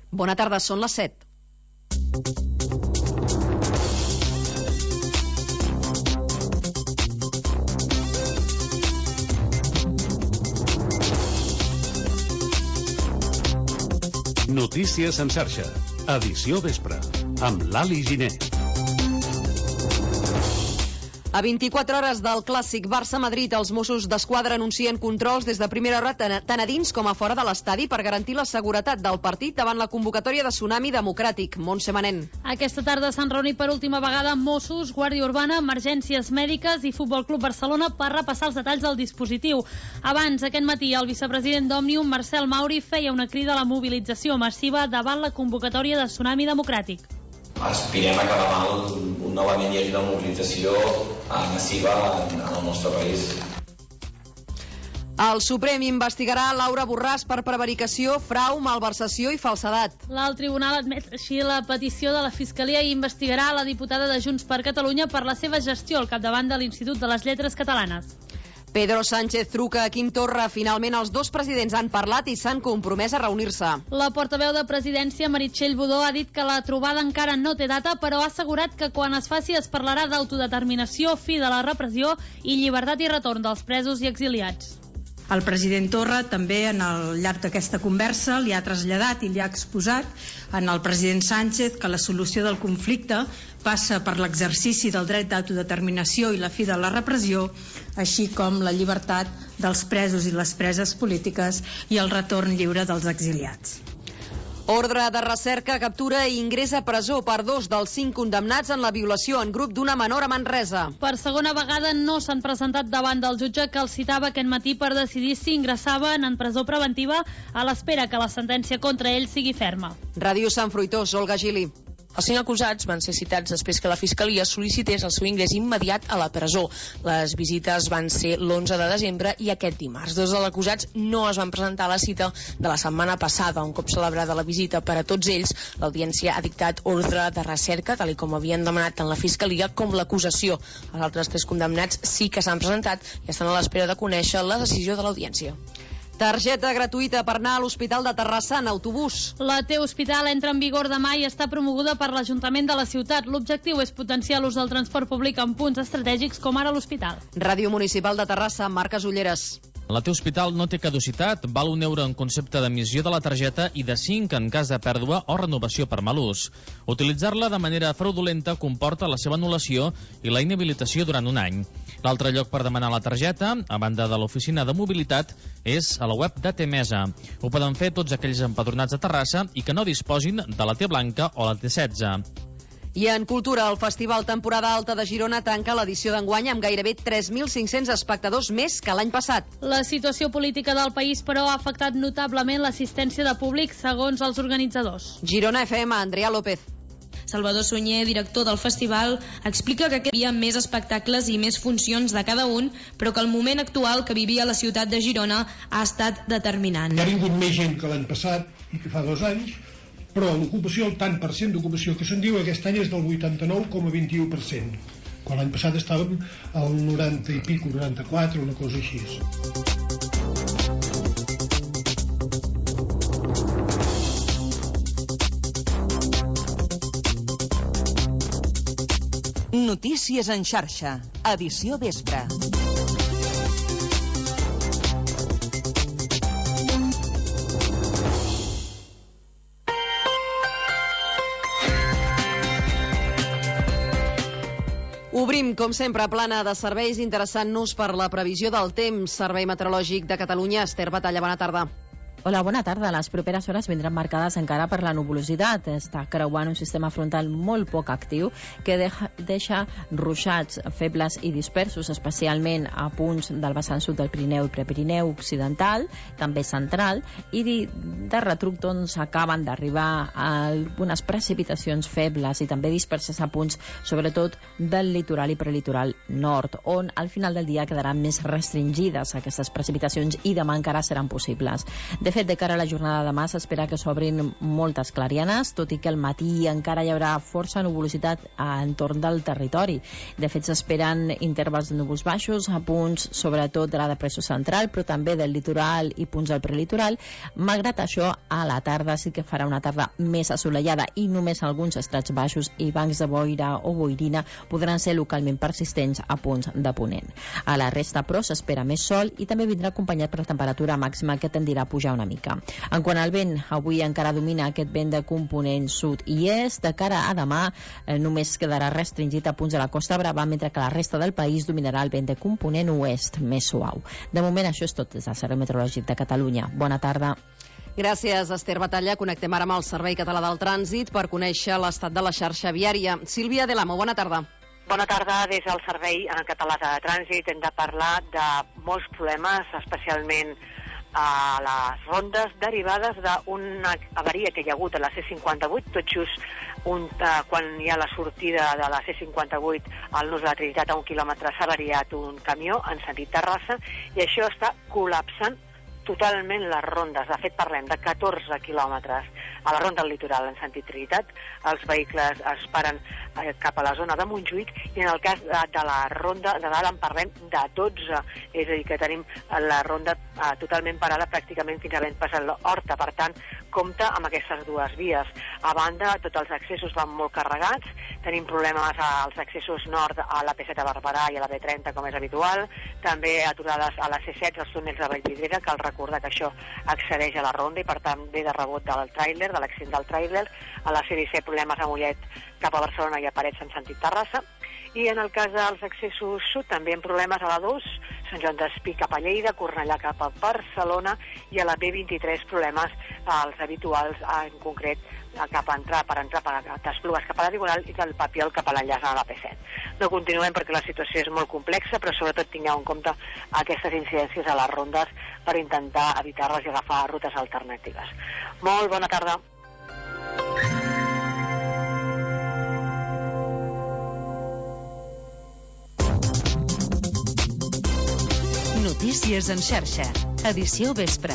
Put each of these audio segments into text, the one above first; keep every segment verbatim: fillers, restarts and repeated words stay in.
Bona tarda, són les set. Notícies en xarxa, edició vespre, amb Lali Giner. A vint-i-quatre hores del clàssic Barça-Madrid, els Mossos d'Esquadra anuncien controls des de primera hora tant a dins com a fora de l'estadi per garantir la seguretat del partit davant la convocatòria de Tsunami Democràtic. Montse Manent. Aquesta tarda s'han reunit per última vegada Mossos, Guàrdia Urbana, Emergències Mèdiques i Futbol Club Barcelona per repassar els detalls del dispositiu. Abans, aquest matí, el vicepresident d'Òmnium, Marcel Mauri, feia una crida a la mobilització massiva davant la convocatòria de Tsunami Democràtic. Aspirem a que demà un, un novament hi hagi una mobilització massiva en, en el nostre país. El Suprem investigarà Laura Borràs per prevaricació, frau, malversació i falsedat. L'alt tribunal admet així la petició de la Fiscalia i investigarà la diputada de Junts per Catalunya per la seva gestió al capdavant de l'Institut de les Lletres Catalanes. Pedro Sánchez truca a Quim Torra. Finalment, els dos presidents han parlat i s'han compromès a reunir-se. La portaveu de Presidència, Meritxell Budó, ha dit que la trobada encara no té data, però ha assegurat que quan es faci es parlarà d'autodeterminació, fi de la repressió i llibertat i retorn dels presos i exiliats. El president Torra també, en el llarg d'aquesta conversa, li ha traslladat i li ha exposat en el president Sánchez que la solució del conflicte passa per l'exercici del dret d'autodeterminació i la fi de la repressió, així com la llibertat dels presos i les preses polítiques i el retorn lliure dels exiliats. Ordre de recerca, captura i ingrés a presó per dos dels cinc condemnats en la violació en grup d'una menor a Manresa. Per segona vegada no s'han presentat davant del jutge que els citava aquest matí per decidir si ingressaven en presó preventiva a l'espera que la sentència contra ells sigui ferma. Ràdio Sant Fruitós, Olga Gili. Els cinc acusats van ser citats després que la Fiscalia sol·licités el seu ingrés immediat a la presó. Les visites van ser l'onze de desembre i aquest dimarts. Dos dels acusats no es van presentar a la cita de la setmana passada. Un cop celebrada la visita per a tots ells, l'audiència ha dictat ordre de recerca, tal com havien demanat tant la Fiscalia com l'acusació. Els altres tres condemnats sí que s'han presentat i estan a l'espera de conèixer la decisió de l'audiència. Targeta gratuïta per anar a l'Hospital de Terrassa en autobús. La T-Hospital entra en vigor demà i està promoguda per l'Ajuntament de la ciutat. L'objectiu és potenciar l'ús del transport públic en punts estratègics com ara l'hospital. Ràdio Municipal de Terrassa, Marc Ulleres. La T-Hospital no té caducitat, val un euro en concepte d'emissió de la targeta i de cinc en cas de pèrdua o renovació per mal ús. Utilitzar-la de manera fraudulenta comporta la seva anul·lació i la inhabilitació durant un any. L'altre lloc per demanar la targeta, a banda de l'oficina de mobilitat, és a la web de T-Mesa. Ho poden fer tots aquells empadronats de Terrassa i que no disposin de la T-Blanca o la T setze. I en cultura, el Festival Temporada Alta de Girona tanca l'edició d'enguany amb gairebé tres mil cinc-cents espectadors més que l'any passat. La situació política del país, però, ha afectat notablement l'assistència de públic, segons els organitzadors. Girona F M, Andrea López. Salvador Sunyer, director del festival, explica que hi havia més espectacles i més funcions de cada un, però que el moment actual que vivia la ciutat de Girona ha estat determinant. Hi ha vingut més gent que l'any passat i que fa dos anys, però l'ocupació, el tant per cent d'ocupació que se'n diu aquest any és del vuitanta-nou coma vint-i-u per cent, quan l'any passat estàvem al noranta i pico, noranta-quatre, una cosa així. Notícies en xarxa, edició vespre. Obrim, com sempre, plana de serveis interessant-nos per la previsió del temps. Servei Meteorològic de Catalunya, Esther Batalla, bona tarda. Hola, bona tarda. Les properes hores vindran marcades encara per la nuvolositat. Està creuant un sistema frontal molt poc actiu que deja, deixa ruixats febles i dispersos, especialment a punts del vessant sud del Pirineu i Prepirineu occidental, també central, i de retruc doncs, acaben d'arribar algunes precipitacions febles i també disperses a punts, sobretot del litoral i prelitoral nord, on al final del dia quedaran més restringides aquestes precipitacions i demà encara seran possibles. De fet, de cara a la jornada de demà s'espera que s'obrin moltes clarianes, tot i que al matí encara hi haurà força nuvolositat entorn del territori. De fet, s'esperen intervals de núvols baixos a punts, sobretot de la depressió central, però també del litoral i punts del prelitoral. Malgrat això, a la tarda sí que farà una tarda més assolellada i només alguns estrats baixos i bancs de boira o boirina podran ser localment persistents a punts de ponent. A la resta, però, s'espera més sol i també vindrà acompanyat per la temperatura màxima que tendirà a pujar una mica. En quant al vent, avui encara domina aquest vent de component sud i est. De cara a demà eh, només quedarà restringit a punts de la Costa Brava, mentre que la resta del país dominarà el vent de component oest més suau. De moment això és tot des del Servei Meteorològic de Catalunya. Bona tarda. Gràcies, Esther Batalla. Connectem ara amb el Servei Català del Trànsit per conèixer l'estat de la xarxa viària. Sílvia Delamo, bona tarda. Bona tarda. Des del Servei Català de Trànsit hem de parlar de molts problemes, especialment a les rondes derivades d'una avaria que hi ha hagut a la C cinquanta-vuit, tot just un, uh, quan hi ha la sortida de la C cinquanta-vuit al nus de la Trinitat a un quilòmetre s'ha avariat un camió en sentit Terrassa i això està col·lapsant totalment les rondes. De fet, parlem de catorze quilòmetres a la ronda del litoral en sentit Trinitat. Els vehicles es paren eh, cap a la zona de Montjuïc i en el cas de, de la ronda de dalt en parlem de dotze. És a dir, que tenim la ronda eh, totalment parada pràcticament fins a ben passat l'Horta. Per tant, compta amb aquestes dues vies. A banda, tots els accessos van molt carregats. Tenim problemes als accessos nord a la P set a Barberà i a la B trenta, com és habitual. També aturades a la C setze, als túnels de Vallvidrera, cal recordar que això accedeix a la ronda i per tant ve de rebot del tràiler, de l'accident del tràiler. A la C disset problemes a Mollet cap a Barcelona i a Parets en sentit Terrassa. I en el cas dels accessos sud també hi ha problemes a la dos, Sant Joan d'Espí cap a Lleida, Cornellà cap a Barcelona i a la B vint-i-tres problemes els habituals, en concret cap a entrar, per entrar per Esplugues cap a la Diagonal i del Papiol cap a l'enllaç a la P set. No continuem perquè la situació és molt complexa, però sobretot tingueu en compte aquestes incidències a les rondes per intentar evitar-les i agafar rutes alternatives. Molt bona tarda. Notícies en xarxa. Edició vespre.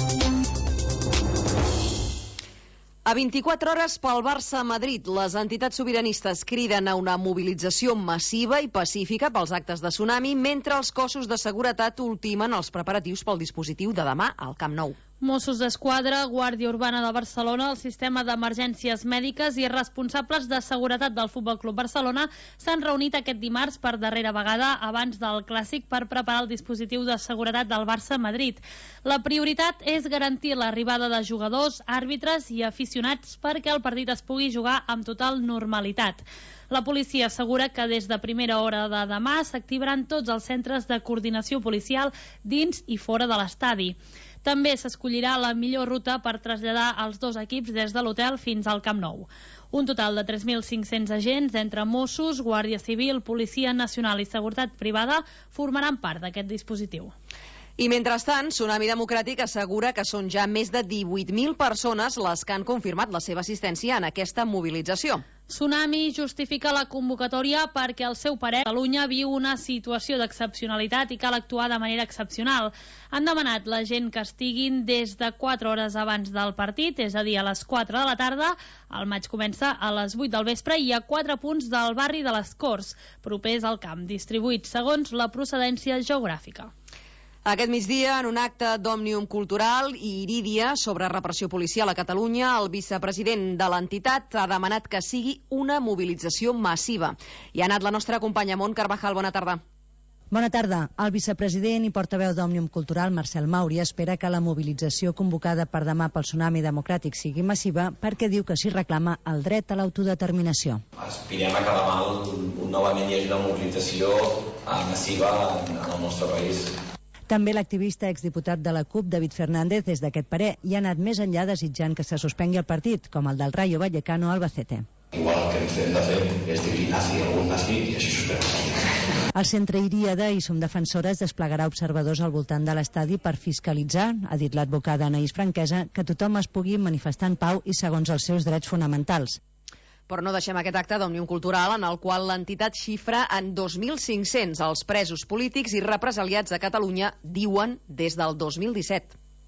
A vint-i-quatre hores pel Barça a Madrid, les entitats sobiranistes criden a una mobilització massiva i pacífica pels actes de tsunami, mentre els cossos de seguretat ultimen els preparatius pel dispositiu de demà al Camp Nou. Mossos d'Esquadra, Guàrdia Urbana de Barcelona, el sistema d'emergències mèdiques i responsables de seguretat del Futbol Club Barcelona s'han reunit aquest dimarts per darrera vegada abans del Clàssic per preparar el dispositiu de seguretat del Barça a Madrid. La prioritat és garantir l'arribada de jugadors, àrbitres i aficionats perquè el partit es pugui jugar amb total normalitat. La policia assegura que des de primera hora de demà s'activaran tots els centres de coordinació policial dins i fora de l'estadi. També s'escollirà la millor ruta per traslladar els dos equips des de l'hotel fins al Camp Nou. Un total de tres mil cinc-cents agents, entre Mossos, Guàrdia Civil, Policia Nacional i Seguretat Privada, formaran part d'aquest dispositiu. I mentrestant, Tsunami Democràtic assegura que són ja més de divuit mil persones les que han confirmat la seva assistència en aquesta mobilització. Tsunami justifica la convocatòria perquè, al seu parer, Catalunya viu una situació d'excepcionalitat i cal actuar de manera excepcional. Han demanat la gent que estiguin des de quatre hores abans del partit, és a dir, a les quatre de la tarda. El maig comença a les vuit del vespre i a quatre punts del barri de les Corts, propers al camp, distribuïts segons la procedència geogràfica. Aquest migdia, en un acte d'Òmnium Cultural i Irídia sobre repressió policial a Catalunya, el vicepresident de l'entitat ha demanat que sigui una mobilització massiva. I ha anat la nostra companya Mont Carvajal. Bona tarda. Bona tarda. El vicepresident i portaveu d'Òmnium Cultural, Marcel Mauri, espera que la mobilització convocada per demà pel Tsunami Democràtic sigui massiva perquè diu que s'hi reclama el dret a l'autodeterminació. Aspirem a que demà novament hi hagi una mobilització massiva en el nostre país. També l'activista exdiputat de la CUP, David Fernández, des d'aquest parer, i ha anat més enllà desitjant que se suspengui el partit, com el del Rayo Vallecano Albacete. Igual el que ens hem de fer és dir nazi algun nazi i així suspengui. El centre Iríada i Som Defensores desplegarà observadors al voltant de l'estadi per fiscalitzar, ha dit l'advocada Anaïs Franquesa, que tothom es pugui manifestar en pau i segons els seus drets fonamentals. Però no deixem aquest acte d'Òmnium Cultural en el qual l'entitat xifra en dos mil cinc-cents els presos polítics i represaliats a Catalunya, diuen, des del dos mil disset.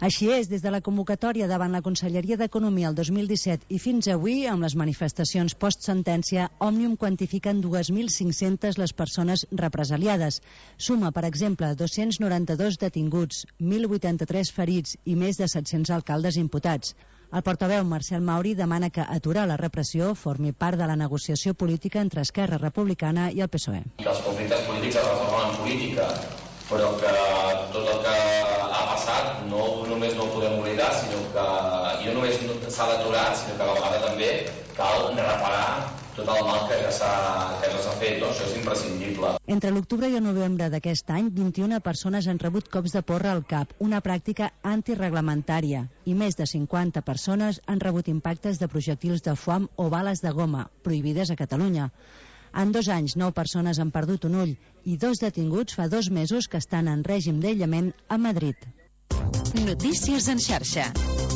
Així és, des de la convocatòria davant la Conselleria d'Economia el dos mil disset i fins avui, amb les manifestacions post-sentència, Òmnium quantifica en dos mil cinc-centes les persones represaliades. Suma, per exemple, dos-cents noranta-dos detinguts, mil vuitanta-tres ferits i més de set-cents alcaldes imputats. El portaveu Marcel Mauri demana que aturar la repressió formi part de la negociació política entre Esquerra Republicana i el P S O E. Que els conflictes polítics es resolen en política, però que tot el que ha passat no només no ho podem oblidar, sinó que i no només s'ha d'aturar, sinó que a la vegada també cal reparar tot el mal que ja s'ha fet. No? Això és imprescindible. Entre l'octubre i el novembre d'aquest any, vint-i-una persones han rebut cops de porra al cap, una pràctica antireglamentària, i més de cinquanta persones han rebut impactes de projectils de foam o bales de goma, prohibides a Catalunya. En dos anys, nou persones han perdut un ull i dos detinguts fa dos mesos que estan en règim d'aïllament a Madrid. Notícies en xarxa.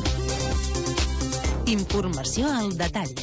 Informació al detall.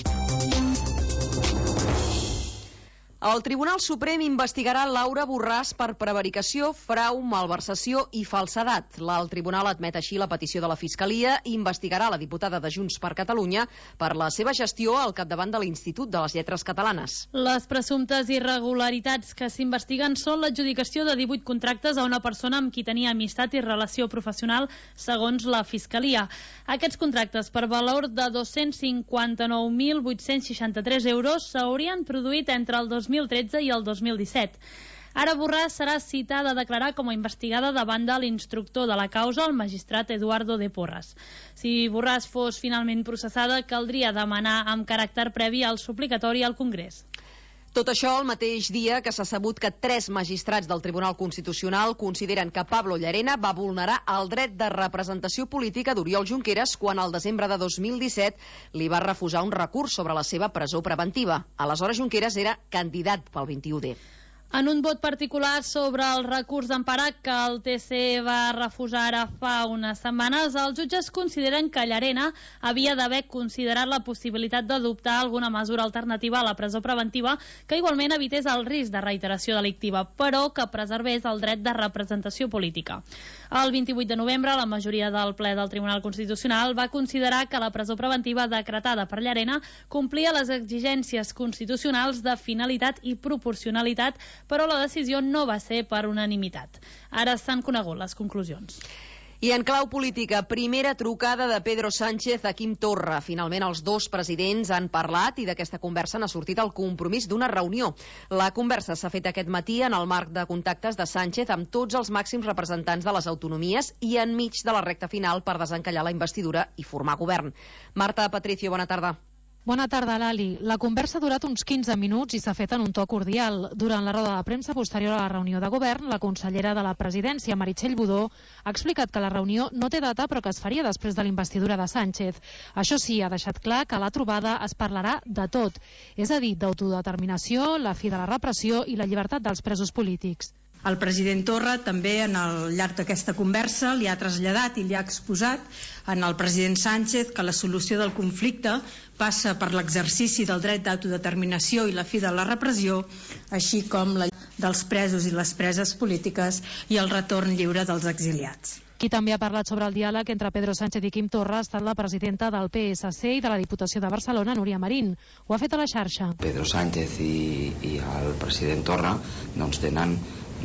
El Tribunal Suprem investigarà Laura Borràs per prevaricació, frau, malversació i falsedat. El tribunal admet així la petició de la Fiscalia i investigarà la diputada de Junts per Catalunya per la seva gestió al capdavant de l'Institut de les Lletres Catalanes. Les presumptes irregularitats que s'investiguen són l'adjudicació de divuit contractes a una persona amb qui tenia amistat i relació professional, segons la Fiscalia. Aquests contractes, per valor de dos-cents cinquanta-nou mil vuit-cents seixanta-tres euros, s'haurien produït entre el dos mil tretze i el dos mil disset. Ara Borràs serà citada a declarar com a investigada davant de l'instructor de la causa, el magistrat Eduardo de Porras. Si Borràs fos finalment processada, caldria demanar amb caràcter previ el suplicatori al Congrés. Tot això el mateix dia que s'ha sabut que tres magistrats del Tribunal Constitucional consideren que Pablo Llarena va vulnerar el dret de representació política d'Oriol Junqueras quan al desembre de dos mil disset li va refusar un recurs sobre la seva presó preventiva. Aleshores Junqueras era candidat pel vint-i-u D. En un vot particular sobre el recurs d'emparat que el T C va refusar ara fa unes setmanes, els jutges consideren que Llarena havia d'haver considerat la possibilitat d'adoptar alguna mesura alternativa a la presó preventiva que igualment evités el risc de reiteració delictiva, però que preservés el dret de representació política. El vint-i-vuit de novembre, la majoria del ple del Tribunal Constitucional va considerar que la presó preventiva decretada per Llarena complia les exigències constitucionals de finalitat i proporcionalitat, però la decisió no va ser per unanimitat. Ara s'han conegut les conclusions. I en clau política, primera trucada de Pedro Sánchez a Quim Torra. Finalment els dos presidents han parlat i d'aquesta conversa n'ha sortit el compromís d'una reunió. La conversa s'ha fet aquest matí en el marc de contactes de Sánchez amb tots els màxims representants de les autonomies i enmig de la recta final per desencallar la investidura i formar govern. Marta Patricio, bona tarda. Bona tarda, Lali. La conversa ha durat uns quinze minuts i s'ha fet en un to cordial. Durant la roda de premsa posterior a la reunió de govern, la consellera de la presidència, Meritxell Budó, ha explicat que la reunió no té data però que es faria després de la investidura de Sánchez. Això sí, ha deixat clar que a la trobada es parlarà de tot, és a dir, d'autodeterminació, la fi de la repressió i la llibertat dels presos polítics. El president Torra també al llarg d'aquesta conversa li ha traslladat i li ha exposat al president Sánchez que la solució del conflicte passa per l'exercici del dret d'autodeterminació i la fi de la repressió, així com la dels presos i les preses polítiques i el retorn lliure dels exiliats. Qui també ha parlat sobre el diàleg entre Pedro Sánchez i Quim Torra ha estat la presidenta del P S C i de la Diputació de Barcelona, Núria Marín. Ho ha fet a la xarxa. Pedro Sánchez i, i el president Torra doncs tenen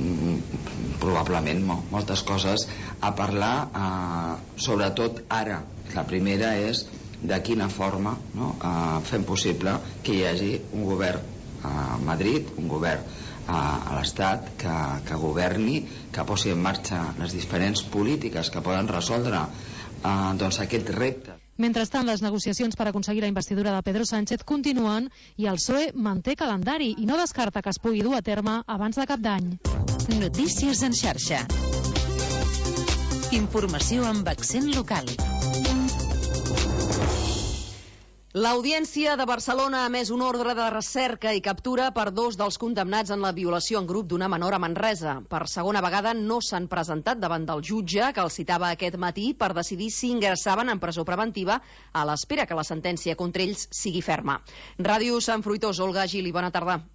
probablement moltes coses a parlar, eh, sobretot ara. La primera és de quina forma no, eh, fem possible que hi hagi un govern a Madrid, un govern a l'Estat que, que governi, que posi en marxa les diferents polítiques que poden resoldre eh, doncs aquest repte. Mentrestant, les negociacions per aconseguir la investidura de Pedro Sánchez continuen i el P S O E manté calendari i no descarta que es pugui dur a terme abans de cap d'any. Notícies en xarxa. Informació amb accent local. L'Audiència de Barcelona ha emès un ordre de recerca i captura per dos dels condemnats en la violació en grup d'una menor a Manresa. Per segona vegada no s'han presentat davant del jutge, que els citava aquest matí, per decidir si ingressaven en presó preventiva a l'espera que la sentència contra ells sigui ferma. Ràdio Sant Fruitós, Olga Gili, bona tarda.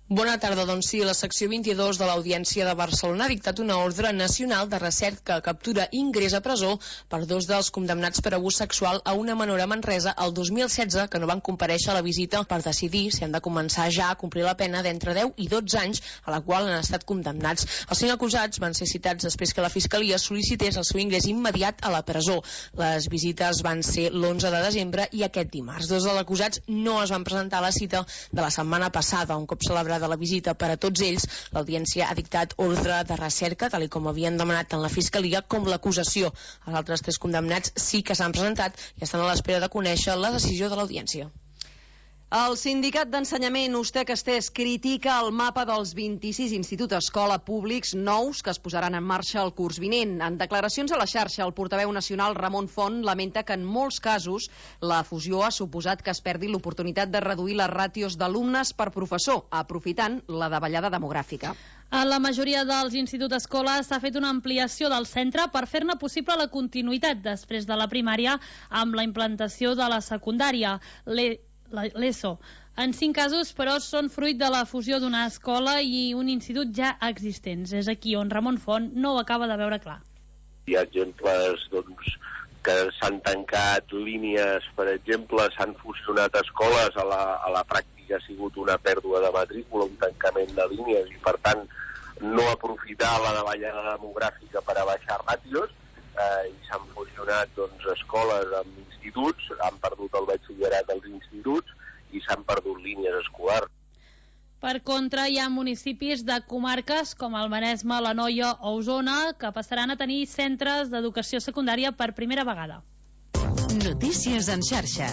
Bona tarda, doncs sí, la secció vint-i-dos de l'Audiència de Barcelona ha dictat una ordre nacional de recerca, captura i ingrés a presó per dos dels condemnats per abús sexual a una menor a Manresa el dos mil setze que no van comparèixer a la visita per decidir si han de començar ja a complir la pena d'entre deu i dotze anys a la qual han estat condemnats. Els cinc acusats van ser citats després que la Fiscalia sol·licités el seu ingrés immediat a la presó. Les visites van ser l'onze de desembre i aquest dimarts. Dos dels acusats no es van presentar a la cita de la setmana passada, un cop celebrada de la visita per a tots ells. L'Audiència ha dictat ordre de recerca, tal com havien demanat tant la Fiscalia com l'acusació. Els altres tres condemnats sí que s'han presentat i estan a l'espera de conèixer la decisió de l'Audiència. El Sindicat d'Ensenyament Ustec Estès critica el mapa dels vint-i-sis instituts escola públics nous que es posaran en marxa el curs vinent. En declaracions a la xarxa, el portaveu nacional Ramon Font lamenta que en molts casos la fusió ha suposat que es perdi l'oportunitat de reduir les ràtios d'alumnes per professor, aprofitant la davallada demogràfica. A la majoria dels instituts escola s'ha fet una ampliació del centre per fer-ne possible la continuïtat després de la primària amb la implantació de la secundària, l'ESO. En cinc casos, però, són fruit de la fusió d'una escola i un institut ja existents. És aquí on Ramon Font no ho acaba de veure clar. Hi ha exemples doncs, que s'han tancat línies, per exemple, s'han fusionat escoles, a la, a la pràctica ha sigut una pèrdua de matrícula, un tancament de línies i, per tant, no aprofitar la davallada demogràfica per a baixar ràtios, eh, i s'han fusionat doncs, escoles amb instituts, han perdut el batxillerat dels instituts i s'han perdut línies escolars. Per contra, hi ha municipis de comarques com el Maresme, l'Anoia o Osona que passaran a tenir centres d'educació secundària per primera vegada. Notícies en xarxa.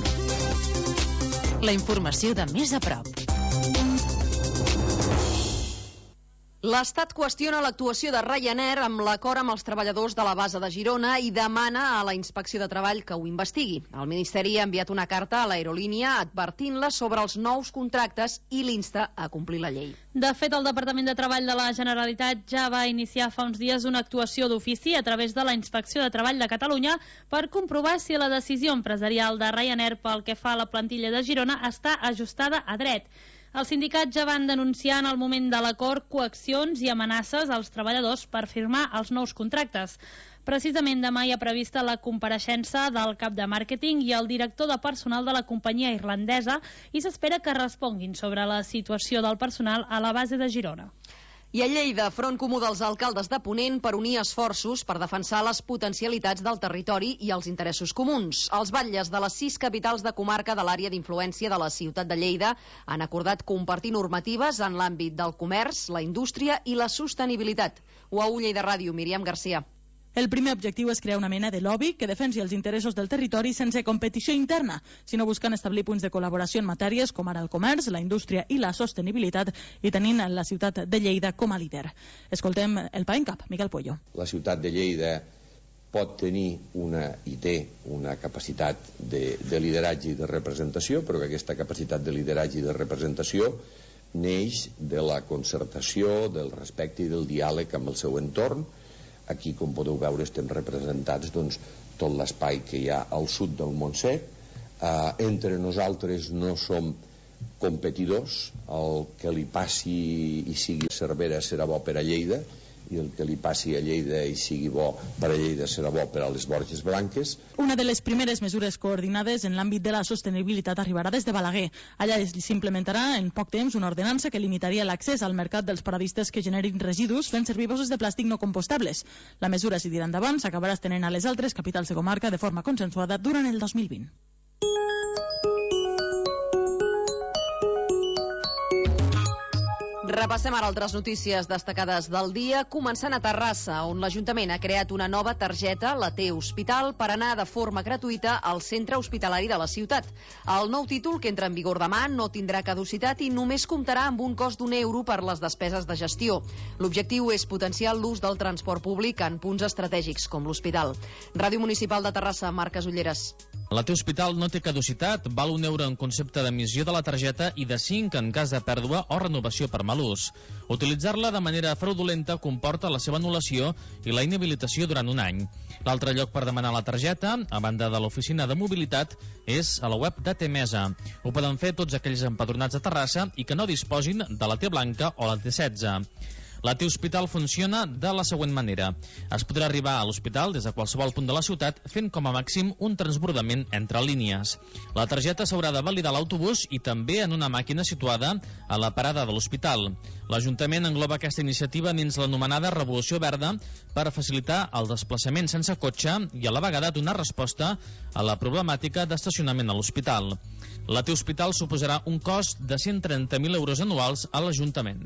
La informació de més a prop. L'Estat qüestiona l'actuació de Ryanair amb l'acord amb els treballadors de la base de Girona i demana a la Inspecció de Treball que ho investigui. El Ministeri ha enviat una carta a l'aerolínia advertint-la sobre els nous contractes i l'insta a complir la llei. De fet, el Departament de Treball de la Generalitat ja va iniciar fa uns dies una actuació d'ofici a través de la Inspecció de Treball de Catalunya per comprovar si la decisió empresarial de Ryanair pel que fa a la plantilla de Girona està ajustada a dret. Els sindicats ja van denunciar en el moment de l'acord coaccions i amenaces als treballadors per firmar els nous contractes. Precisament demà hi ha prevista la compareixença del cap de màrqueting i el director de personal de la companyia irlandesa i s'espera que responguin sobre la situació del personal a la base de Girona. I a Lleida, Front Comú dels Alcaldes de Ponent per unir esforços per defensar les potencialitats del territori i els interessos comuns. Els batlles de les sis capitals de comarca de l'àrea d'influència de la ciutat de Lleida han acordat compartir normatives en l'àmbit del comerç, la indústria i la sostenibilitat. U A U Lleida Ràdio, Míriam Garcia. El primer objectiu és crear una mena de lobby que defensi els interessos del territori sense competició interna, sinó buscant establir punts de col·laboració en matèries com ara el comerç, la indústria i la sostenibilitat i tenint la ciutat de Lleida com a líder. Escoltem el PAENCAP, Miquel Puello. La ciutat de Lleida pot tenir una, i té una capacitat de, de lideratge i de representació, però que aquesta capacitat de lideratge i de representació neix de la concertació, del respecte i del diàleg amb el seu entorn. Aquí, com podeu veure, estem representats doncs, tot l'espai que hi ha al sud del Montsec. Eh, entre nosaltres no som competidors. El que li passi i sigui a Cervera serà bo per a Lleida, i el que li passi a Lleida i sigui bo per a Lleida serà bo per a les Borges Blanques. Una de les primeres mesures coordinades en l'àmbit de la sostenibilitat arribarà des de Balaguer. Allà s'implementarà en poc temps una ordenança que limitaria l'accés al mercat dels paradistes que generin residus fent servir bosses de plàstic no compostables. La mesura, si dirà endavant, s'acabarà estenent a les altres capitals de comarca de forma consensuada durant el dos mil vint. Repassem ara altres notícies destacades del dia, començant a Terrassa, on l'Ajuntament ha creat una nova targeta, la T-Hospital, per anar de forma gratuïta al centre hospitalari de la ciutat. El nou títol, que entra en vigor demà, no tindrà caducitat i només comptarà amb un cost d'un euro per les despeses de gestió. L'objectiu és potenciar l'ús del transport públic en punts estratègics, com l'hospital. Ràdio Municipal de Terrassa, Marc Casulleres. La T-Hospital no té caducitat, val un euro en concepte d'emissió de la targeta i de cinc en cas de pèrdua o renovació per malús. mal ús. Utilitzar-la de manera fraudulenta comporta la seva anul·lació i la inhabilitació durant un any. L'altre lloc per demanar la targeta, a banda de l'oficina de mobilitat, és a la web de T Mesa. Ho poden fer tots aquells empadronats a Terrassa i que no disposin de la T Blanca o la T setze. La T-Hospital funciona de la següent manera. Es podrà arribar a l'hospital des de qualsevol punt de la ciutat fent com a màxim un transbordament entre línies. La targeta s'haurà de validar a l'autobús i també en una màquina situada a la parada de l'hospital. L'Ajuntament engloba aquesta iniciativa dins l'anomenada Revolució Verda per facilitar el desplaçament sense cotxe i a la vegada donar resposta a la problemàtica d'estacionament a l'hospital. La T-Hospital suposarà un cost de cent trenta mil euros anuals a l'Ajuntament.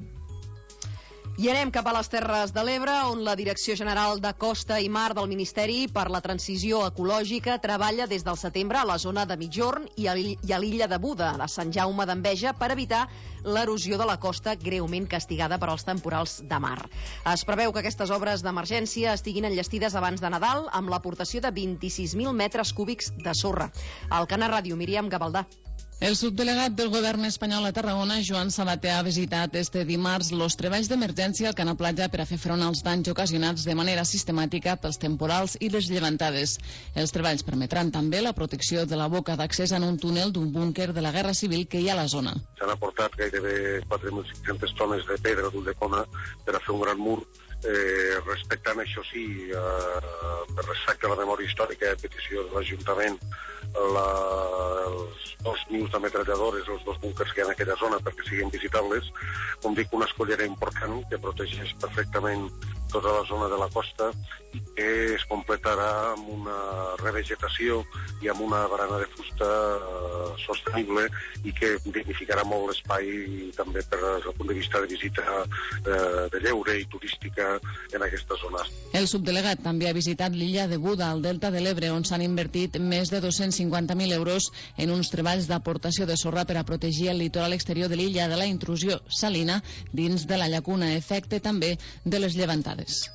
I anem cap a les Terres de l'Ebre, on la Direcció General de Costa i Mar del Ministeri per la Transició Ecològica treballa des del setembre a la zona de Migjorn i a l'illa de Buda, a Sant Jaume d'Enveja, per evitar l'erosió de la costa greument castigada per als temporals de mar. Es preveu que aquestes obres d'emergència estiguin enllestides abans de Nadal amb l'aportació de vint-i-sis mil metres cúbics de sorra. Al Canal Ràdio, Míriam Gavaldà. El subdelegat del govern espanyol a Tarragona, Joan Sabater, ha visitat este dimarts els treballs d'emergència al Canal Platja per a fer front als danys ocasionats de manera sistemàtica pels temporals i les llevantades. Els treballs permetran també la protecció de la boca d'accés en un túnel d'un búnquer de la Guerra Civil que hi ha a la zona. S'han aportat gairebé quatre mil cinc-centes tones de pedra d'Ulldecona per a fer un gran mur, eh, respectant, això sí, eh, respecte a la memòria històrica, a petició de l'Ajuntament, la, els dos nius de metralladores, els dos búnkers que hi ha en aquella zona perquè siguin visitables. Com dic, una escollera important que protegeix perfectament tota la zona de la costa i que es completarà amb una revegetació i amb una barana de fusta eh, sostenible i que dignificarà molt l'espai també per des del punt de vista de visita eh, de lleure i turística en aquestes zones. El subdelegat també ha visitat l'illa de Buda, al Delta de l'Ebre, on s'han invertit més de dos-cents cinquanta mil euros en uns treballs d'aportació de sorra per a protegir el litoral exterior de l'illa de la intrusió salina dins de la llacuna, efecte també de les llevantades.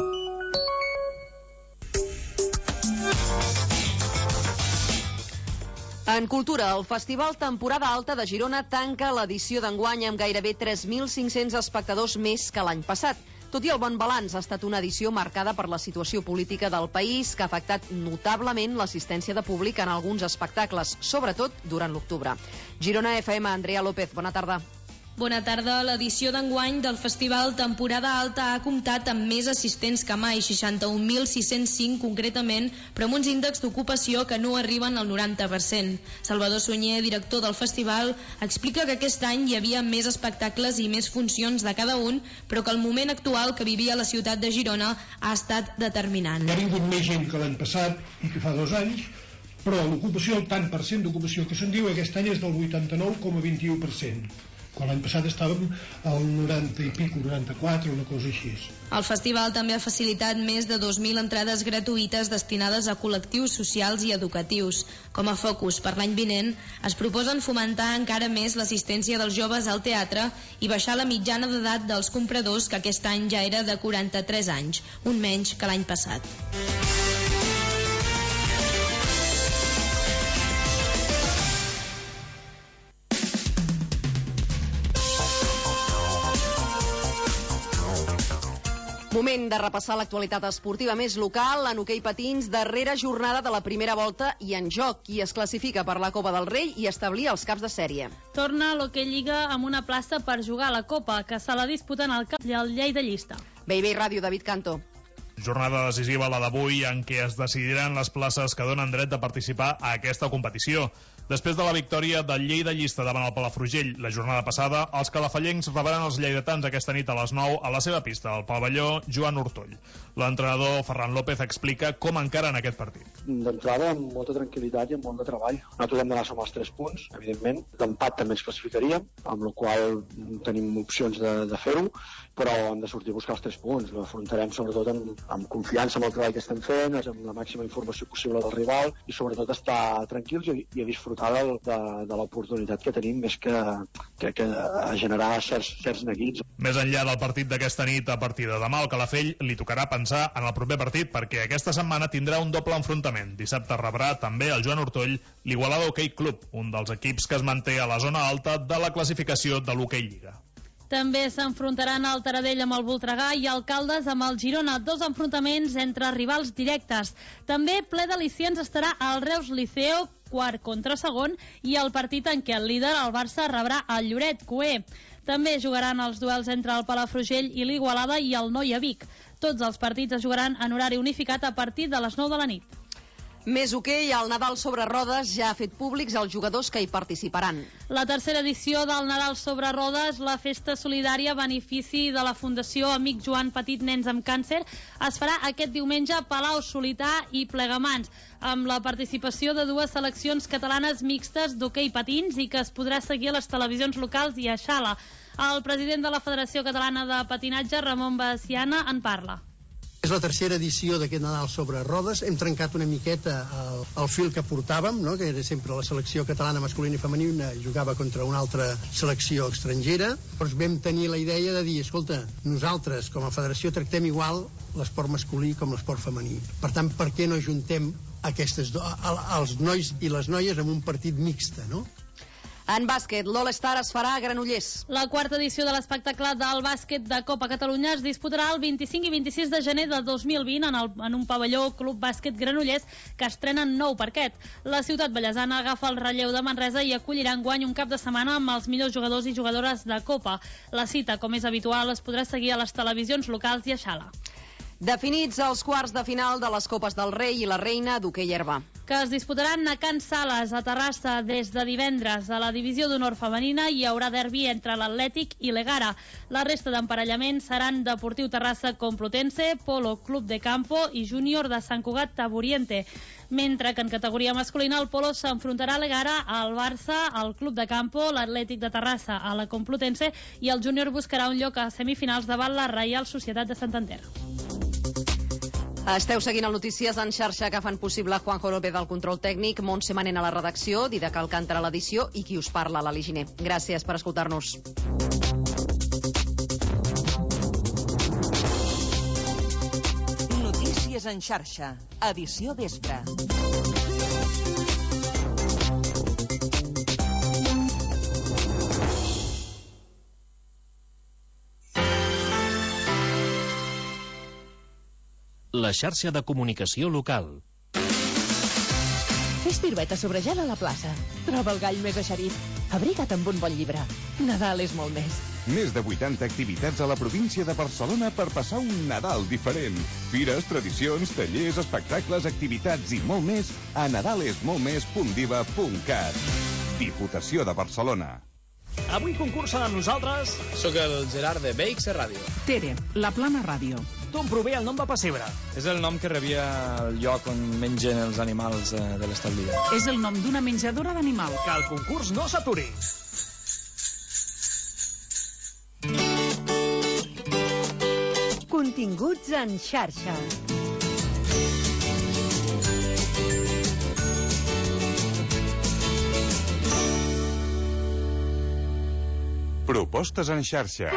En cultura, el Festival Temporada Alta de Girona tanca l'edició d'enguany amb gairebé tres mil cinc-cents espectadors més que l'any passat. Tot i el bon balanç, ha estat una edició marcada per la situació política del país, que ha afectat notablement l'assistència de públic en alguns espectacles, sobretot durant l'octubre. Girona F M, Andrea López, bona tarda. Bona tarda. L'edició d'enguany del Festival Temporada Alta ha comptat amb més assistents que mai, seixanta-un mil sis-cents cinc concretament, però amb uns índexs d'ocupació que no arriben al noranta per cent. Salvador Sunyer, director del festival, explica que aquest any hi havia més espectacles i més funcions de cada un, però que el moment actual que vivia la ciutat de Girona ha estat determinant. Ha vingut més gent que l'any passat i que fa dos anys, però l'ocupació, el tant per cent d'ocupació que se'n diu, aquest any és del vuitanta-nou coma vint-i-u per cent. Quan l'any passat estàvem al noranta i pico, noranta-quatre, una cosa així. El festival també ha facilitat més de dos mil entrades gratuïtes destinades a col·lectius socials i educatius. Com a focus per l'any vinent, es proposen fomentar encara més l'assistència dels joves al teatre i baixar la mitjana d'edat dels compradors, que aquest any ja era de quaranta-tres anys, un menys que l'any passat. Moment de repassar l'actualitat esportiva més local. En hoquei patins, darrera jornada de la primera volta i en joc qui es classifica per la Copa del Rei i establir els caps de sèrie. Torna l'hoquei Lliga amb una plaça per jugar a la Copa, que se la disputen al camp del Lleida-Llista. B I B Ràdio, David Canto. Jornada decisiva la d'avui en què es decidiran les places que donen dret de participar a aquesta competició. Després de la victòria del Lleida-Llista davant el Palafrugell la jornada passada, els calafallencs rebran els lleidatans aquesta nit a les nou a la seva pista, al pavelló Joan Ortoll. L'entrenador Ferran López explica com encaren aquest partit. D'entrada, amb molta tranquil·litat i amb molt de treball. Nosaltres hem d'anar som els tres punts, evidentment. D'empat també ens classificaríem, amb la qual tenim opcions de, de fer-ho, però hem de sortir a buscar els tres punts. L'afrontarem sobretot amb, amb confiança amb el treball que estem fent, amb la màxima informació possible del rival i sobretot estar tranquils i, i a disfrutar de, de, de l'oportunitat que tenim més que, que, que a generar certs, certs neguits. Més enllà del partit d'aquesta nit, a partir de demà al Calafell li tocarà pensar en el proper partit perquè aquesta setmana tindrà un doble enfrontament. Dissabte rebrà també el Joan Ortoll l'Igualada Hockey Club, un dels equips que es manté a la zona alta de la classificació de l'Hockey Lliga. També s'enfrontaran el Taradell amb el Voltregà i el Caldes amb el Girona, dos enfrontaments entre rivals directes. També ple d'al·licients estarà el Reus Liceo, quart contra segon, i el partit en què el líder, el Barça, rebrà el Lloret, Cué. També jugaran els duels entre el Palafrugell i l'Igualada i el Noia Vic. Tots els partits es jugaran en horari unificat a partir de les nou de la nit. Més hoquei, el Nadal sobre rodes ja ha fet públics els jugadors que hi participaran. La tercera edició del Nadal sobre rodes, la festa solidària a benefici de la Fundació Amic Joan Petit Nens amb Càncer, es farà aquest diumenge a Palau Solità i Plegamans, amb la participació de dues seleccions catalanes mixtes d'hoquei patins i que es podrà seguir a les televisions locals i a Xala. El president de la Federació Catalana de Patinatge, Ramon Baciana, en parla. És la tercera edició d'aquest Nadal sobre rodes. Hem trencat una miqueta el, el fil que portàvem, no? Que era sempre la selecció catalana masculina i femenina jugava contra una altra selecció estrangera. Llavors vam tenir la idea de dir, escolta, nosaltres com a federació tractem igual l'esport masculí com l'esport femení. Per tant, per què no juntem aquestes do... els nois i les noies en un partit mixte, no? En bàsquet, l'All-Star es farà a Granollers. La quarta edició de l'espectacle del bàsquet de Copa Catalunya es disputarà el vint-i-cinc i vint-i-sis de gener de dos mil vint en, el, en un pavelló Club Bàsquet Granollers que estrena nou parquet. La ciutat ballesana agafa el relleu de Manresa i acollirà enguany un cap de setmana amb els millors jugadors i jugadores de Copa. La cita, com és habitual, es podrà seguir a les televisions locals i a Xala. Definits els quarts de final de les Copes del Rei i la Reina d'hoquei herba, que es disputaran a Can Sales, a Terrassa, des de divendres. A la divisió d'honor femenina hi haurà derbi entre l'Atlètic i l'Egara. La resta d'emparellaments seran Deportiu Terrassa Complutense, Polo Club de Campo i Júnior de Sant Cugat Taburiente. Mentre que en categoria masculina el Polo s'enfrontarà a l'Egara, al Barça, al Club de Campo, l'Atlètic de Terrassa a la Complutense i el Júnior buscarà un lloc a semifinals davant la Reial Societat de Santander. Esteu seguint el Notícies en xarxa que fan possible Juanjo López del control tècnic, Montse Manent a la redacció, Didac Alcántara a l'edició i qui us parla, l'Ali Giner. Gràcies per escoltar-nos. Notícies en xarxa, edició vespre. La xarxa de comunicació local. Fes pirueta sobre gel a la plaça. Troba el gall més eixerit. Abriga't amb un bon llibre. Nadal és molt més. Més de vuitanta activitats a la província de Barcelona per passar un Nadal diferent. Fires, tradicions, tallers, espectacles, activitats i molt més a nadalesmoltmés punt diva punt cat. Diputació de Barcelona. Avui concursa amb nosaltres... Soc el Gerard de B X Ràdio. Tere, la Plana Ràdio. D'on prové el nom de Pessebre? És el nom que rebia el lloc on mengen els animals de l'establia. És el nom d'una menjadora d'animal. Que el concurs no s'aturi. Continguts en xarxa. Propostes en xarxa.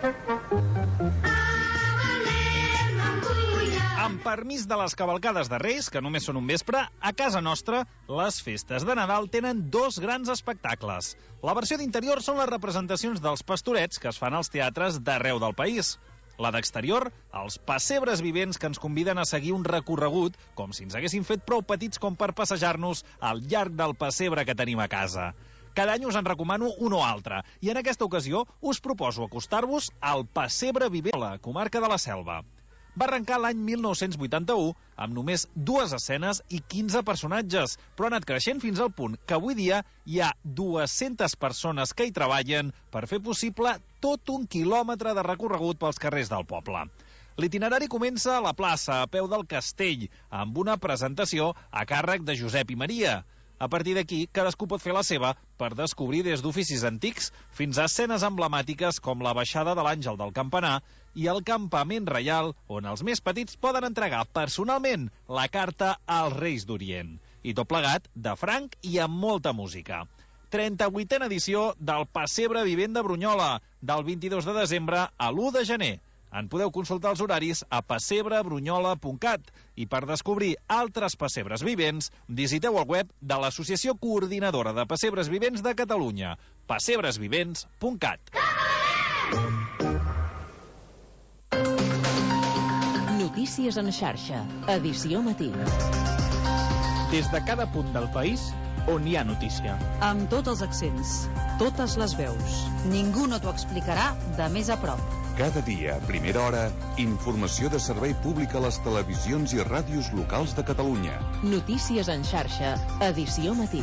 Amb permís de les cavalcades de Reis, que només són un vespre, a casa nostra, les festes de Nadal tenen dos grans espectacles. La versió d'interior són les representacions dels pastorets que es fan als teatres d'arreu del país. La d'exterior, els pessebres vivents que ens conviden a seguir un recorregut com si ens haguessin fet prou petits com per passejar-nos al llarg del pessebre que tenim a casa. Cada any us en recomano un o altre, i en aquesta ocasió us proposo acostar-vos al pessebre vivent a la comarca de la Selva. Va arrencar l'any mil nou-cents vuitanta-u amb només dues escenes i quinze personatges, però ha anat creixent fins al punt que avui dia hi ha dues-centes persones que hi treballen per fer possible tot un quilòmetre de recorregut pels carrers del poble. L'itinerari comença a la plaça, a peu del castell, amb una presentació a càrrec de Josep i Maria. A partir d'aquí, cadascú pot fer la seva per descobrir des d'oficis antics fins a escenes emblemàtiques com la baixada de l'Àngel del Campanar i el campament reial, on els més petits poden entregar personalment la carta als Reis d'Orient. I tot plegat de franc i amb molta música. trenta-vuitena edició del Pessebre Vivent de Brunyola, del vint-i-dos de desembre a l'u de gener. En podeu consultar els horaris a pessebre brunyola punt cat i per descobrir altres pessebres vivents visiteu el web de l'Associació Coordinadora de Pessebres Vivents de Catalunya, pessebres vivents punt cat. Notícies en xarxa, edició matí. Des de cada punt del país on hi ha notícia. Amb tots els accents, totes les veus. Ningú no t'ho explicarà de més a prop. Cada dia, a primera hora, informació de servei públic a les televisions i ràdios locals de Catalunya. Notícies en xarxa, edició matí.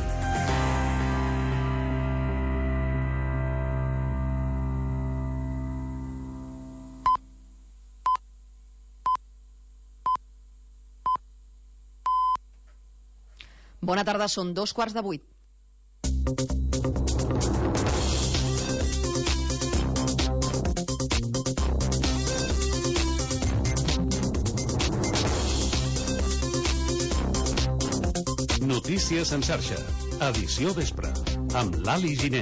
Bona tarda, són dos quarts de vuit. Notícies en xarxa, edició vespre, amb l'Ali Giner.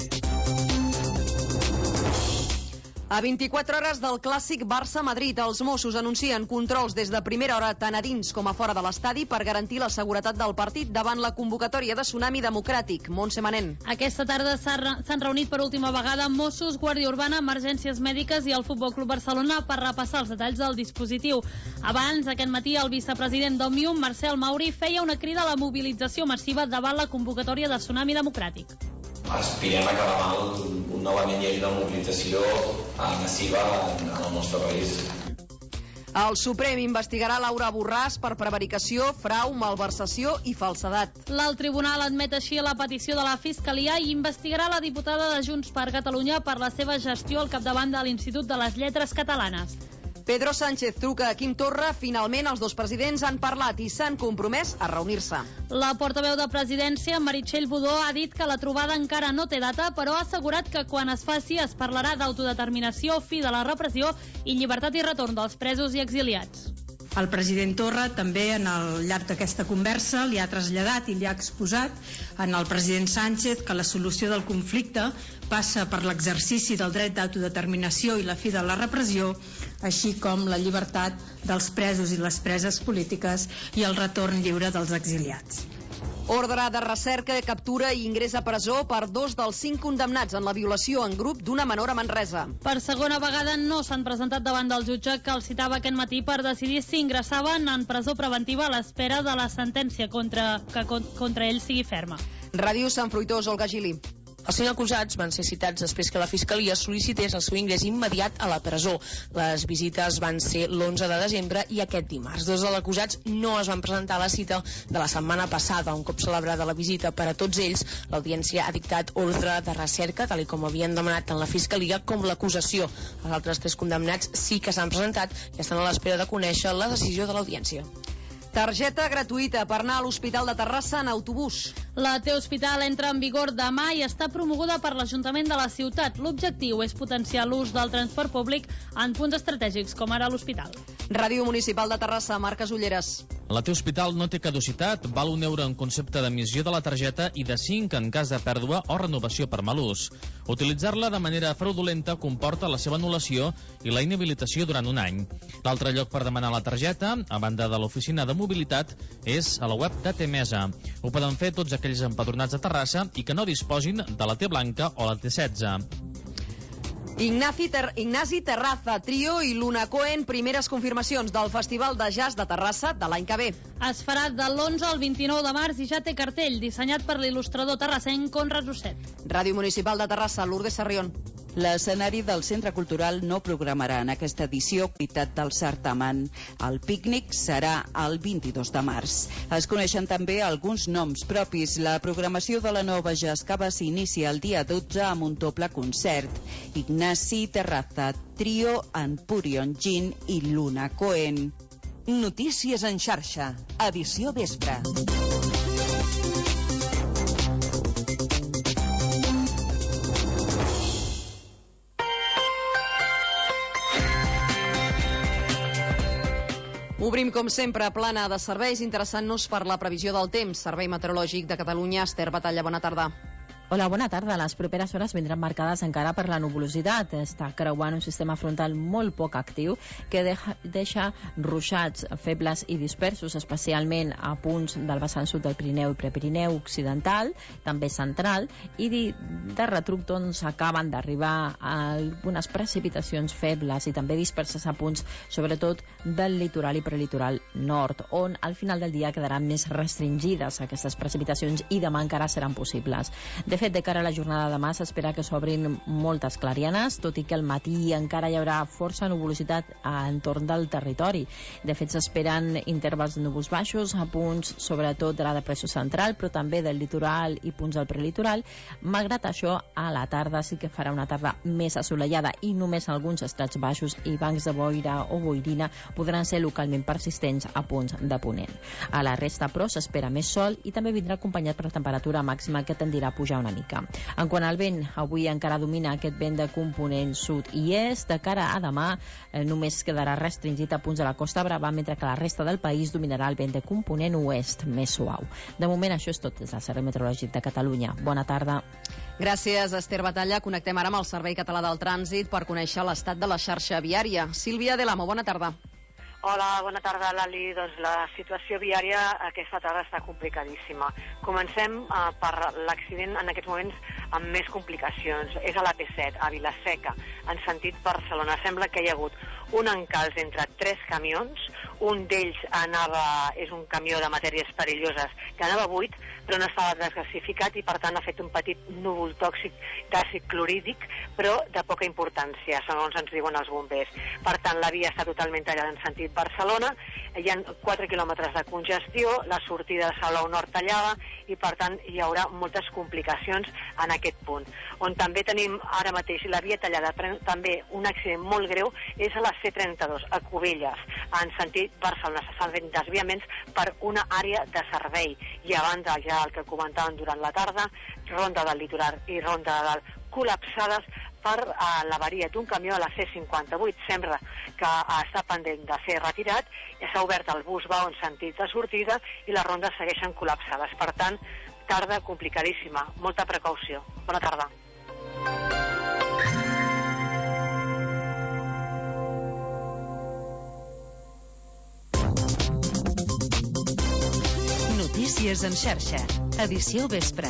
A vint-i-quatre hores del clàssic Barça-Madrid, els Mossos anuncien controls des de primera hora tant a dins com a fora de l'estadi per garantir la seguretat del partit davant la convocatòria de Tsunami Democràtic. Montse Manent. Aquesta tarda s'han reunit per última vegada Mossos, Guàrdia Urbana, Emergències Mèdiques i el Futbol Club Barcelona per repassar els detalls del dispositiu. Abans, aquest matí, el vicepresident d'Òmnium, Marcel Mauri, feia una crida a la mobilització massiva davant la convocatòria de Tsunami Democràtic. Aspirem a que demà un, un novament hi hagi una mobilització massiva en, en el nostre país. El Suprem investigarà Laura Borràs per prevaricació, frau, malversació i falsedat. L'alt tribunal admet així la petició de la Fiscalia i investigarà la diputada de Junts per Catalunya per la seva gestió al capdavant de l'Institut de les Lletres Catalanes. Pedro Sánchez truca a Quim Torra. Finalment, els dos presidents han parlat i s'han compromès a reunir-se. La portaveu de Presidència, Meritxell Budó, ha dit que la trobada encara no té data, però ha assegurat que quan es faci es parlarà d'autodeterminació, fi de la repressió i llibertat i retorn dels presos i exiliats. El president Torra també en el llarg d'aquesta conversa li ha traslladat i li ha exposat en el president Sánchez que la solució del conflicte passa per l'exercici del dret d'autodeterminació i la fi de la repressió, així com la llibertat dels presos i les preses polítiques i el retorn lliure dels exiliats. Ordre de recerca, captura i ingrés a presó per dos dels cinc condemnats en la violació en grup d'una menor a Manresa. Per segona vegada no s'han presentat davant del jutge que els citava aquest matí per decidir si ingressaven en presó preventiva a l'espera de la sentència contra, que contra ells sigui ferma. Ràdio Sant Fruitós, Olga Gili. Els cinc acusats van ser citats després que la Fiscalia sol·licités el seu ingrés immediat a la presó. Les visites van ser l'onze de desembre i aquest dimarts. Dos dels acusats no es van presentar a la cita de la setmana passada. Un cop celebrada la visita per a tots ells, l'audiència ha dictat ordre de recerca, tal com havien demanat tant la Fiscalia com l'acusació. Els altres tres condemnats sí que s'han presentat i estan a l'espera de conèixer la decisió de l'audiència. Targeta gratuïta per anar a l'Hospital de Terrassa en autobús. La T-Hospital entra en vigor demà i està promoguda per l'Ajuntament de la ciutat. L'objectiu és potenciar l'ús del transport públic en punts estratègics, com ara l'hospital. Ràdio Municipal de Terrassa, Marques Ulleres. La T-Hospital no té caducitat, val un euro en concepte d'emissió de la targeta i de cinc en cas de pèrdua o renovació per mal ús. Utilitzar-la de manera fraudulenta comporta la seva anul·lació i la inhabilitació durant un any. L'altre lloc per demanar la targeta, a banda de l'oficina de mobilitat, és a la web de T-Mesa. Ho poden fer tots aquells empadronats a Terrassa i que no disposin de la T blanca o la T setze. Ignasi, Ter Ignasi Terraza, Trio i Luna Cohen, primeres confirmacions del Festival de Jazz de Terrassa de l'any que ve. Es farà de l'onze al vint-i-nou de març i ja té cartell, dissenyat per l'il·lustrador terrassenc Conrad Roset. Ràdio Municipal de Terrassa, Lourdes Sarrión. L'escenari del Centre Cultural no programarà en aquesta edició activitat del certamen. El pícnic serà el vint-i-dos de març. Es coneixen també alguns noms propis. La programació de la nova Jascava s'inicia el dia dotze amb un doble concert. Ignasi Terraza, Trio, Empurion Gin i Luna Cohen. Notícies en xarxa, edició vespre. Obrim, com sempre, plana de serveis, interessant-nos per la previsió del temps. Servei Meteorològic de Catalunya, Esther Batalla, bona tarda. Hola, bona tarda. Les properes hores vindran marcades encara per la nuvolositat. Està creuant un sistema frontal molt poc actiu que deja, deixa ruixats febles i dispersos, especialment a punts del vessant sud del Pirineu i Prepirineu occidental, també central, i de retruc doncs, acaben d'arribar algunes precipitacions febles i també disperses a punts, sobretot del litoral i prelitoral nord, on al final del dia quedaran més restringides aquestes precipitacions i demà encara seran possibles. De fet, de cara a la jornada de demà s'espera que s'obrin moltes clarianes, tot i que al matí encara hi haurà força nuvolositat a entorn del territori. De fet, s'esperen intervals de núvols baixos a punts, sobretot de la depressió central, però també del litoral i punts del prelitoral. Malgrat això, a la tarda sí que farà una tarda més assolellada i només alguns estrats baixos i bancs de boira o boirina podran ser localment persistents a punts de ponent. A la resta, però, s'espera més sol i també vindrà acompanyat per la temperatura màxima que tendirà a pujar una mica. En quant al vent, avui encara domina aquest vent de component sud i est. De cara a demà eh, només quedarà restringit a punts de la Costa Brava, mentre que la resta del país dominarà el vent de component oest més suau. De moment això és tot des del Servei Meteorològic de Catalunya. Bona tarda. Gràcies, Esther Batalla. Connectem ara amb el Servei Català del Trànsit per conèixer l'estat de la xarxa viària. Sílvia de l'Amo, bona tarda. Hola, bona tarda, Lali. Doncs la situació viària aquesta tarda està complicadíssima. Comencem eh, per l'accident en aquests moments amb més complicacions. És a l'A P set, a Vila-seca, en sentit Barcelona. Sembla que hi ha hagut un encalç entre tres camions. Un d'ells anava, és un camió de matèries perilloses que anava buit, però no estava desgasificat i per tant ha fet un petit núvol tòxic d'àcid clorhídric, però de poca importància, segons ens diuen els bombers. Per tant, la via està totalment tallada en sentit Barcelona, hi ha quatre quilòmetres de congestió, la sortida de Salou Nord tallada i per tant hi haurà moltes complicacions en aquest punt. On també tenim ara mateix la via tallada, però també un accident molt greu és a la C trenta-dos, a Cubelles, en sentit Barcelona. S'estan fent desviaments per una àrea de servei i a banda ja el que comentàvem durant la tarda, ronda del litoral i ronda del col·lapsades per uh, l'avaria d'un camió a la C cinquanta-vuit. Sembla que uh, està pendent de ser retirat, s'ha obert el bus vao en sentit de sortida i les rondes segueixen col·lapsades. Per tant, tarda complicadíssima. Molta precaució. Bona tarda. Notícies en xarxa. Edició vespre.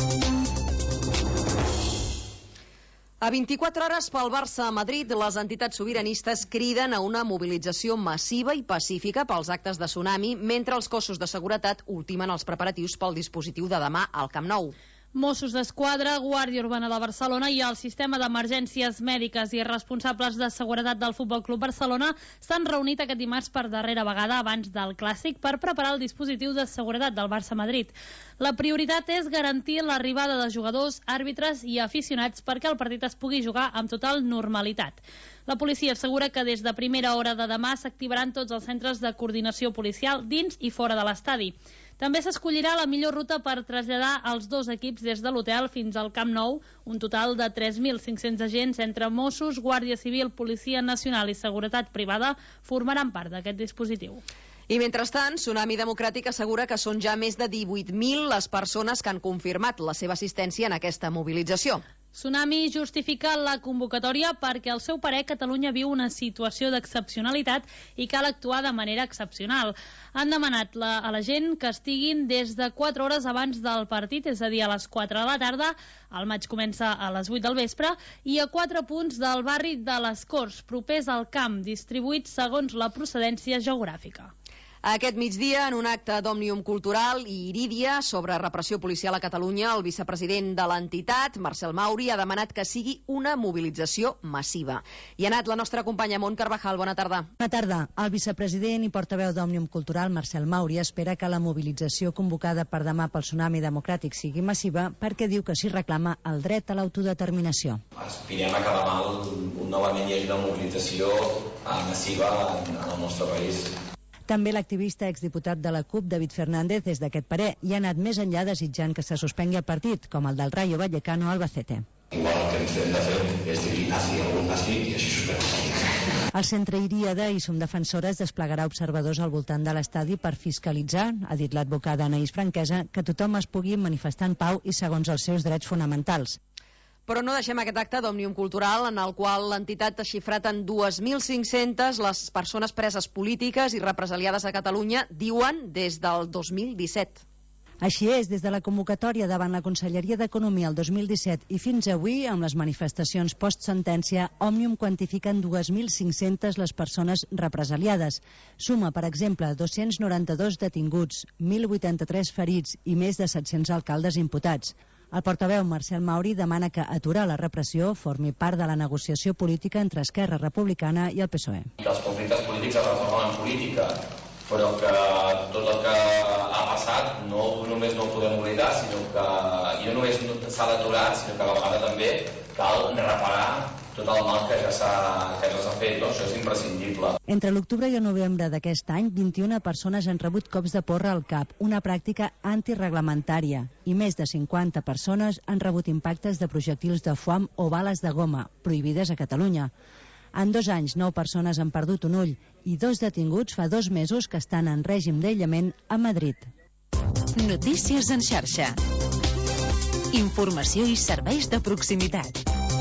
A vint-i-quatre hores pel Barça a Madrid, les entitats sobiranistes criden a una mobilització massiva i pacífica pels actes de tsunami, mentre els cossos de seguretat ultimen els preparatius pel dispositiu de demà al Camp Nou. Mossos d'Esquadra, Guàrdia Urbana de Barcelona i el sistema d'emergències mèdiques i responsables de seguretat del Futbol Club Barcelona s'han reunit aquest dimarts per darrera vegada abans del Clàssic per preparar el dispositiu de seguretat del Barça-Madrid. La prioritat és garantir l'arribada de jugadors, àrbitres i aficionats perquè el partit es pugui jugar amb total normalitat. La policia assegura que des de primera hora de demà s'activaran tots els centres de coordinació policial dins i fora de l'estadi. També s'escollirà la millor ruta per traslladar els dos equips des de l'hotel fins al Camp Nou. Un total de tres mil cinc-cents agents entre Mossos, Guàrdia Civil, Policia Nacional i Seguretat Privada formaran part d'aquest dispositiu. I mentrestant, Tsunami Democràtic assegura que són ja més de divuit mil les persones que han confirmat la seva assistència en aquesta mobilització. Tsunami justifica la convocatòria perquè, al seu parer, Catalunya viu una situació d'excepcionalitat i cal actuar de manera excepcional. Han demanat la, a la gent que estiguin des de quatre hores abans del partit, és a dir, a les quatre de la tarda, el maig comença a les vuit del vespre, i a quatre punts del barri de les Corts, propers al camp, distribuïts segons la procedència geogràfica. Aquest migdia, en un acte d'Òmnium Cultural i Irídia sobre repressió policial a Catalunya, el vicepresident de l'entitat, Marcel Mauri, ha demanat que sigui una mobilització massiva. I ha anat la nostra companya Mont Carvajal. Bona tarda. Bona tarda. El vicepresident i portaveu d'Òmnium Cultural, Marcel Mauri, espera que la mobilització convocada per demà pel Tsunami Democràtic sigui massiva perquè diu que s'hi reclama el dret a l'autodeterminació. Aspirem a que demà un novament hi hagi una mobilització massiva en el nostre país. També l'activista exdiputat de la CUP, David Fernández, és d'aquest parer i ha anat més enllà desitjant que se suspengui el partit, com el del Rayo Vallecano Albacete. Igual el que ens hem de fer és dir nazi a algun nazi i així suspèn el partit. El centre Iríada i Som Defensores desplegarà observadors al voltant de l'estadi per fiscalitzar, ha dit l'advocada Anaïs Franquesa, que tothom es pugui manifestar en pau i segons els seus drets fonamentals. Però no deixem aquest acte d'Òmnium Cultural, en el qual l'entitat ha xifrat en dos mil cinc-centes les persones preses polítiques i represaliades a Catalunya, diuen, des del dos mil disset. Així és, des de la convocatòria davant la Conselleria d'Economia el dos mil disset i fins avui, amb les manifestacions post-sentència, Òmnium quantifica en dos mil cinc-centes les persones represaliades. Suma, per exemple, dos-cents noranta-dos detinguts, mil vuitanta-tres ferits i més de set-cents alcaldes imputats. El portaveu Marcel Mauri demana que aturar la repressió formi part de la negociació política entre Esquerra Republicana i el P S O E. Que els conflictes polítics es resolen en política, però que tot el que ha passat no només no ho podem oblidar, sinó que i no només s'ha d'aturar, sinó que a la vegada també cal reparar tot el mal que ja s'ha que ja s'ha fet, no? Això és imprescindible. Entre l'octubre i el novembre d'aquest any, vint-i-una persones han rebut cops de porra al cap, una pràctica antireglamentària, i més de cinquanta persones han rebut impactes de projectils de foam o bales de goma, prohibides a Catalunya. En dos anys, nou persones han perdut un ull i dos detinguts fa dos mesos que estan en règim d'aïllament a Madrid. Notícies en xarxa. Informació i serveis de proximitat.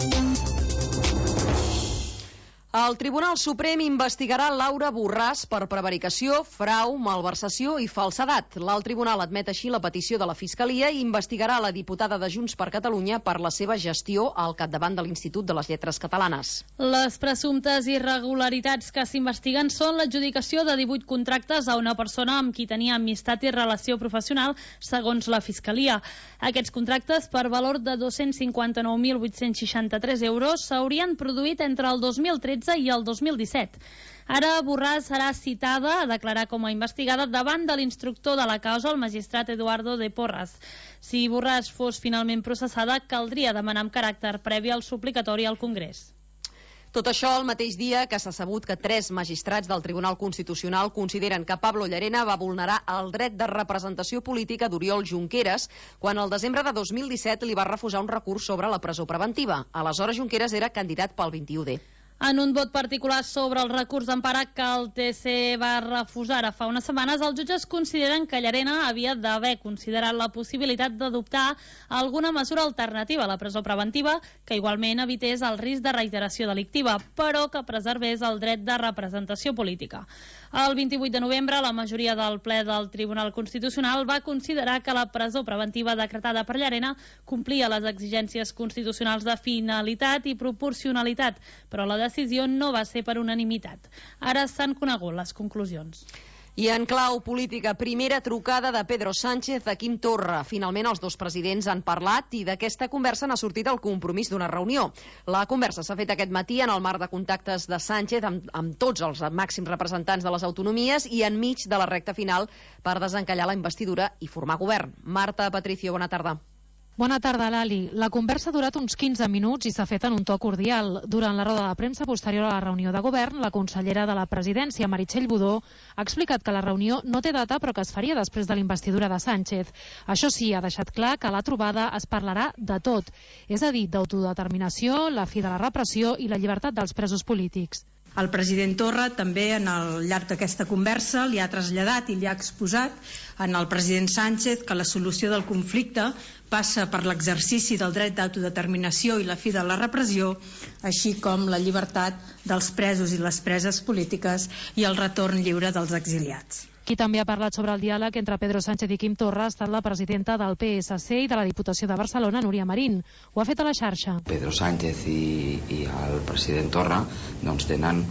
El Tribunal Suprem investigarà Laura Borràs per prevaricació, frau, malversació i falsedat. L'alt tribunal admet així la petició de la Fiscalia i investigarà la diputada de Junts per Catalunya per la seva gestió al capdavant de l'Institut de les Lletres Catalanes. Les presumptes irregularitats que s'investiguen són l'adjudicació de divuit contractes a una persona amb qui tenia amistat i relació professional, segons la Fiscalia. Aquests contractes, per valor de dos-cents cinquanta-nou mil vuit-cents seixanta-tres euros, s'haurien produït entre el dos mil tretze i el dos mil disset. Ara Borràs serà citada a declarar com a investigada davant de l'instructor de la causa, el magistrat Eduardo de Porras. Si Borràs fos finalment processada, caldria demanar amb caràcter previ el suplicatori al Congrés. Tot això el mateix dia que s'ha sabut que tres magistrats del Tribunal Constitucional consideren que Pablo Llarena va vulnerar el dret de representació política d'Oriol Junqueras quan el desembre de dos mil disset li va refusar un recurs sobre la presó preventiva. Aleshores Junqueras era candidat pel vint-i-u D. En un vot particular sobre el recurs d'empara que el T C va refusar ara fa unes setmanes, els jutges consideren que Llarena havia d'haver considerat la possibilitat d'adoptar alguna mesura alternativa a la presó preventiva que igualment evités el risc de reiteració delictiva, però que preservés el dret de representació política. El vint-i-vuit de novembre, la majoria del ple del Tribunal Constitucional va considerar que la presó preventiva decretada per Llarena complia les exigències constitucionals de finalitat i proporcionalitat, però la decisió no va ser per unanimitat. Ara s'han conegut les conclusions. I en clau política, primera trucada de Pedro Sánchez a Quim Torra. Finalment els dos presidents han parlat i d'aquesta conversa n'ha sortit el compromís d'una reunió. La conversa s'ha fet aquest matí en el marc de contactes de Sánchez amb, amb tots els màxims representants de les autonomies i enmig de la recta final per desencallar la investidura i formar govern. Marta Patricio, bona tarda. Bona tarda, Lali. La conversa ha durat uns quinze minuts i s'ha fet en un to cordial. Durant la roda de premsa posterior a la reunió de govern, la consellera de la presidència, Meritxell Budó, ha explicat que la reunió no té data però que es faria després de la investidura de Sánchez. Això sí, ha deixat clar que a la trobada es parlarà de tot, és a dir, d'autodeterminació, la fi de la repressió i la llibertat dels presos polítics. El president Torra també en el llarg d'aquesta conversa li ha traslladat i li ha exposat en el president Sánchez que la solució del conflicte passa per l'exercici del dret d'autodeterminació i la fi de la repressió, així com la llibertat dels presos i les preses polítiques i el retorn lliure dels exiliats. Qui també ha parlat sobre el diàleg entre Pedro Sánchez i Quim Torra ha estat la presidenta del P S C i de la Diputació de Barcelona, Núria Marín. Ho ha fet a la xarxa. Pedro Sánchez i, i el president Torra doncs tenen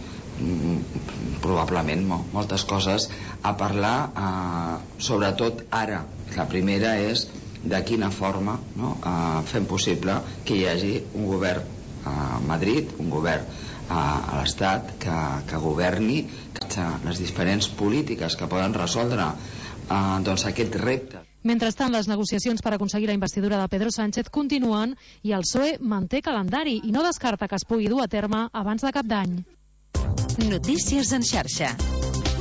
mm, probablement mo, moltes coses a parlar, eh, sobretot ara. La primera és de quina forma no, eh, fem possible que hi hagi un govern a Madrid, un govern a l'Estat que, que governi les diferents polítiques que poden resoldre eh, doncs aquest repte. Mentrestant, les negociacions per aconseguir la investidura de Pedro Sánchez continuen i el P S O E manté calendari i no descarta que es pugui dur a terme abans de cap d'any. Notícies en xarxa.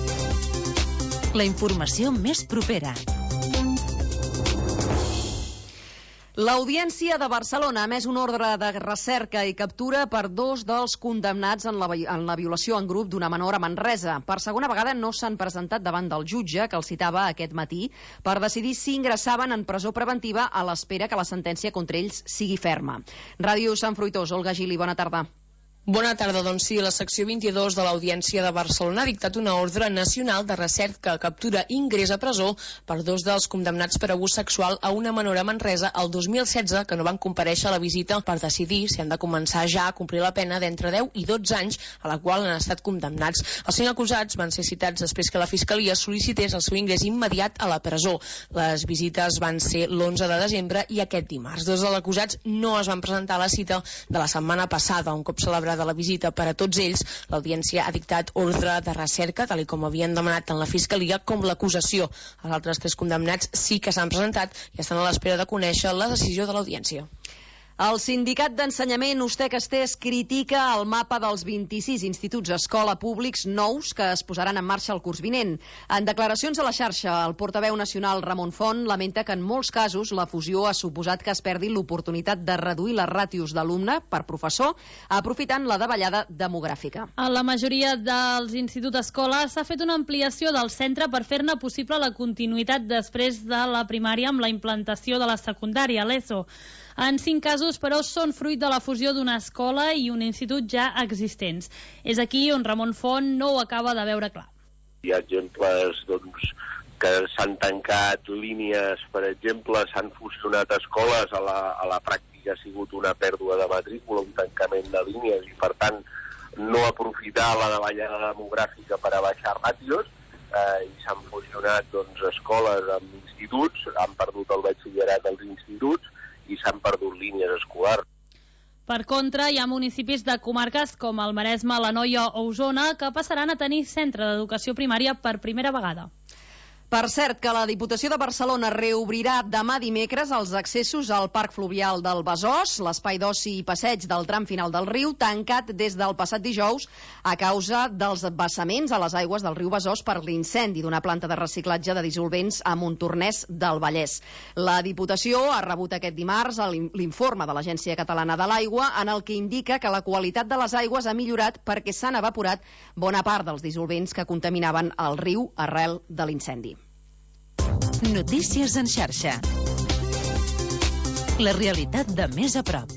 La informació més propera. L'Audiència de Barcelona ha emès un ordre de recerca i captura per dos dels condemnats en la, en la violació en grup d'una menor a Manresa. Per segona vegada no s'han presentat davant del jutge, que els citava aquest matí, per decidir si ingressaven en presó preventiva a l'espera que la sentència contra ells sigui ferma. Ràdio Sant Fruitós, Olga Gili, bona tarda. Bona tarda, doncs sí, la secció vint-i-dos de l'Audiència de Barcelona ha dictat una ordre nacional de recerca, captura i ingrés a presó per dos dels condemnats per abús sexual a una menor a Manresa el dos mil setze que no van comparèixer a la visita per decidir si han de començar ja a complir la pena d'entre deu i dotze anys a la qual han estat condemnats. Els cinc acusats van ser citats després que la Fiscalia sol·licités el seu ingrés immediat a la presó. Les visites van ser l'onze de desembre i aquest dimarts. Dos dels acusats no es van presentar a la cita de la setmana passada, un cop celebrada de la visita per a tots ells. L'Audiència ha dictat ordre de recerca, tal i com havien demanat tant la Fiscalia com l'acusació. Els altres tres condemnats sí que s'han presentat i estan a l'espera de conèixer la decisió de l'Audiència. El Sindicat d'Ensenyament Ustec-Estés critica el mapa dels vint-i-sis instituts escola públics nous que es posaran en marxa el curs vinent. En declaracions a la xarxa, el portaveu nacional Ramon Font lamenta que en molts casos la fusió ha suposat que es perdi l'oportunitat de reduir les ràtios d'alumne per professor, aprofitant la davallada demogràfica. A la majoria dels instituts escola s'ha fet una ampliació del centre per fer-ne possible la continuïtat després de la primària amb la implantació de la secundària, l'ESO. En cinc casos, però, són fruit de la fusió d'una escola i un institut ja existents. És aquí on Ramon Font no ho acaba de veure clar. Hi ha exemples doncs, que s'han tancat línies, per exemple, s'han fusionat escoles, a la, a la pràctica ha sigut una pèrdua de matrícula, un tancament de línies i, per tant, no aprofitar la davallada demogràfica per a baixar ràtios, eh, i s'han fusionat doncs, escoles amb instituts, han perdut el batxillerat als instituts, i s'han perdut línies escolars. Per contra, hi ha municipis de comarques com el Maresme, l'Anoia o Osona que passaran a tenir centre d'educació primària per primera vegada. Per cert, que la Diputació de Barcelona reobrirà demà dimecres els accessos al Parc Fluvial del Besòs, l'espai d'oci i passeig del tram final del riu, tancat des del passat dijous a causa dels vessaments a les aigües del riu Besòs per l'incendi d'una planta de reciclatge de dissolvents a Montornès del Vallès. La Diputació ha rebut aquest dimarts l'informe de l'Agència Catalana de l'Aigua en el que indica que la qualitat de les aigües ha millorat perquè s'han evaporat bona part dels dissolvents que contaminaven el riu arrel de l'incendi. Notícies en xarxa. La realitat de més a prop.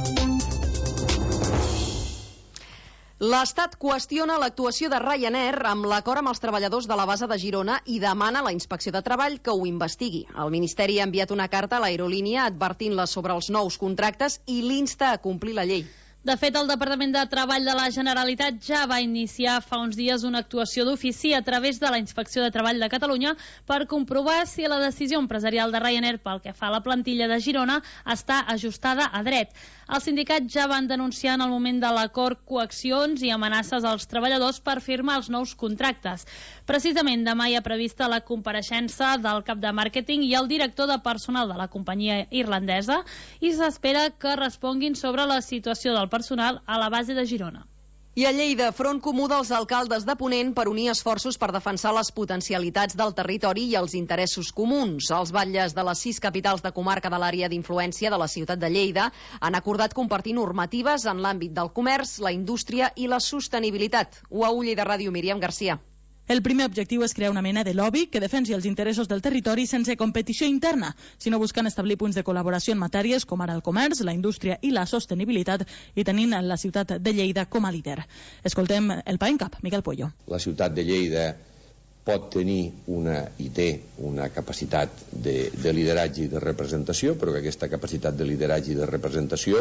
L'Estat qüestiona l'actuació de Ryanair amb l'acord amb els treballadors de la base de Girona i demana a la Inspecció de Treball que ho investigui. El Ministeri ha enviat una carta a l'aerolínia advertint-la sobre els nous contractes i l'insta a complir la llei. De fet, el Departament de Treball de la Generalitat ja va iniciar fa uns dies una actuació d'ofici a través de la Inspecció de Treball de Catalunya per comprovar si la decisió empresarial de Ryanair pel que fa a la plantilla de Girona està ajustada a dret. Els sindicats ja van denunciar en el moment de l'acord coaccions i amenaces als treballadors per firmar els nous contractes. Precisament demà hi ha prevista la compareixença del cap de màrqueting i el director de personal de la companyia irlandesa i s'espera que responguin sobre la situació del personal a la base de Girona. I a Lleida, front comú dels alcaldes de Ponent per unir esforços per defensar les potencialitats del territori i els interessos comuns. Els batlles de les sis capitals de comarca de l'àrea d'influència de la ciutat de Lleida han acordat compartir normatives en l'àmbit del comerç, la indústria i la sostenibilitat. U A U Lleida Ràdio, Míriam Garcia. El primer objectiu és crear una mena de lobby que defensi els interessos del territori sense competició interna, sinó buscant establir punts de col·laboració en matèries com ara el comerç, la indústria i la sostenibilitat i tenint la ciutat de Lleida com a líder. Escoltem el PAENCAP, Miquel Pollo. La ciutat de Lleida pot tenir una, i té una capacitat de, de lideratge i de representació, però que aquesta capacitat de lideratge i de representació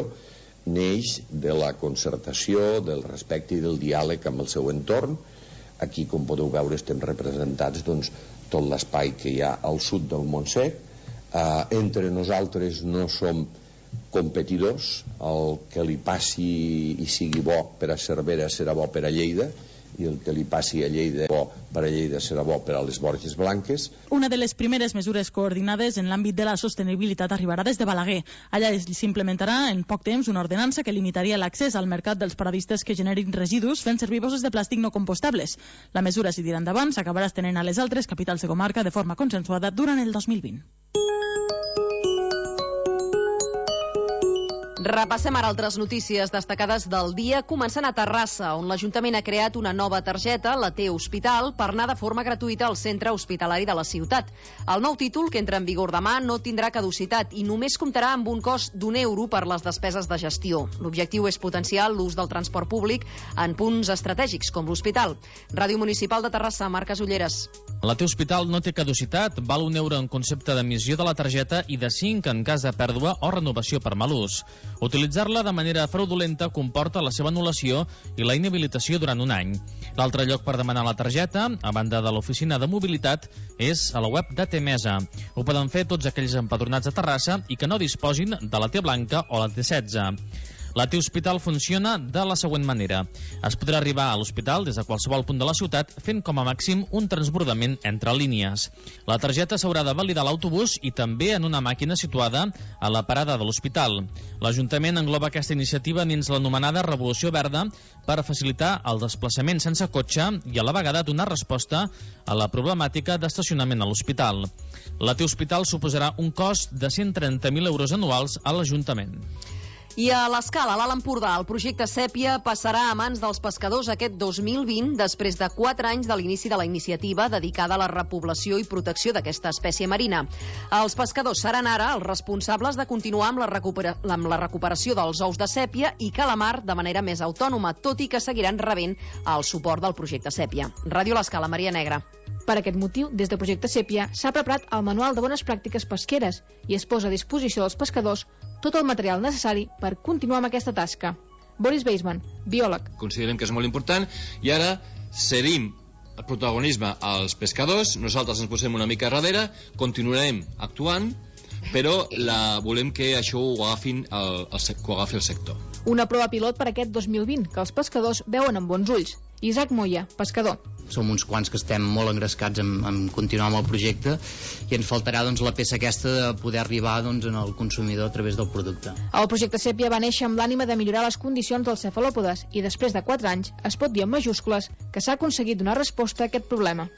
neix de la concertació, del respecte i del diàleg amb el seu entorn. Aquí, com podeu veure, estem representats doncs, tot l'espai que hi ha al sud del Montsec. Eh, entre nosaltres no som competidors. El que li passi i sigui bo per a Cervera serà bo per a Lleida, i el que li passi a Lleida bo per a Lleida serà bo per a les Borges Blanques. Una de les primeres mesures coordinades en l'àmbit de la sostenibilitat arribarà des de Balaguer. Allà s'implementarà en poc temps una ordenança que limitaria l'accés al mercat dels paradistes que generin residus fent servir bosses de plàstic no compostables. La mesura, si tira endavant, s'acabarà estenent a les altres capitals de comarca de forma consensuada durant el dos mil vint. Repassem ara altres notícies destacades del dia, començant a Terrassa, on l'Ajuntament ha creat una nova targeta, la T-Hospital, per anar de forma gratuïta al centre hospitalari de la ciutat. El nou títol, que entra en vigor demà, no tindrà caducitat i només comptarà amb un cost d'un euro per les despeses de gestió. L'objectiu és potenciar l'ús del transport públic en punts estratègics, com l'hospital. Ràdio Municipal de Terrassa, Marc Casulleres. La T-Hospital no té caducitat, val un euro en concepte d'emissió de la targeta i de cinc en cas de pèrdua o renovació per mal ús. Utilitzar-la de manera fraudulenta comporta la seva anul·lació i la inhabilitació durant un any. L'altre lloc per demanar la targeta, a banda de l'oficina de mobilitat, és a la web de T-Mesa. Ho poden fer tots aquells empadronats a Terrassa i que no disposin de la T blanca o la T setze. La T-Hospital funciona de la següent manera. Es podrà arribar a l'hospital des de qualsevol punt de la ciutat fent com a màxim un transbordament entre línies. La targeta s'haurà de validar a l'autobús i també en una màquina situada a la parada de l'hospital. L'Ajuntament engloba aquesta iniciativa dins l'anomenada Revolució Verda per facilitar el desplaçament sense cotxe i a la vegada donar resposta a la problemàtica d'estacionament a l'hospital. La T-Hospital suposarà un cost de cent trenta mil euros anuals a l'Ajuntament. I a l'Escala, a l'Alt Empordà, el projecte Sèpia passarà a mans dels pescadors aquest dos mil vint, després de quatre anys de l'inici de la iniciativa dedicada a la repoblació i protecció d'aquesta espècie marina. Els pescadors seran ara els responsables de continuar amb la, recupera amb la recuperació dels ous de sèpia i calamar de manera més autònoma, tot i que seguiran rebent el suport del projecte Sèpia. Ràdio L'Escala, Maria Negra. Per aquest motiu, des de Projecte Sèpia s'ha preparat el Manual de Bones Pràctiques Pesqueres i es posa a disposició dels pescadors tot el material necessari per continuar amb aquesta tasca. Boris Beisman, biòleg. Considerem que és molt important i ara cedim el protagonisme als pescadors, nosaltres ens posem una mica darrere, continuarem actuant, però la, volem que això ho, agafin el, el, que ho agafi el sector. Una prova pilot per aquest dos mil vint, que els pescadors veuen amb bons ulls. Isaac Moya, pescador. Som uns quants que estem molt engrescats en, en continuar amb el projecte i ens faltarà doncs, la peça aquesta de poder arribar doncs, en el consumidor a través del producte. El projecte Sèpia va néixer amb l'ànima de millorar les condicions dels cefalòpodes i després de quatre anys es pot dir en majúscules que s'ha aconseguit donar resposta a aquest problema.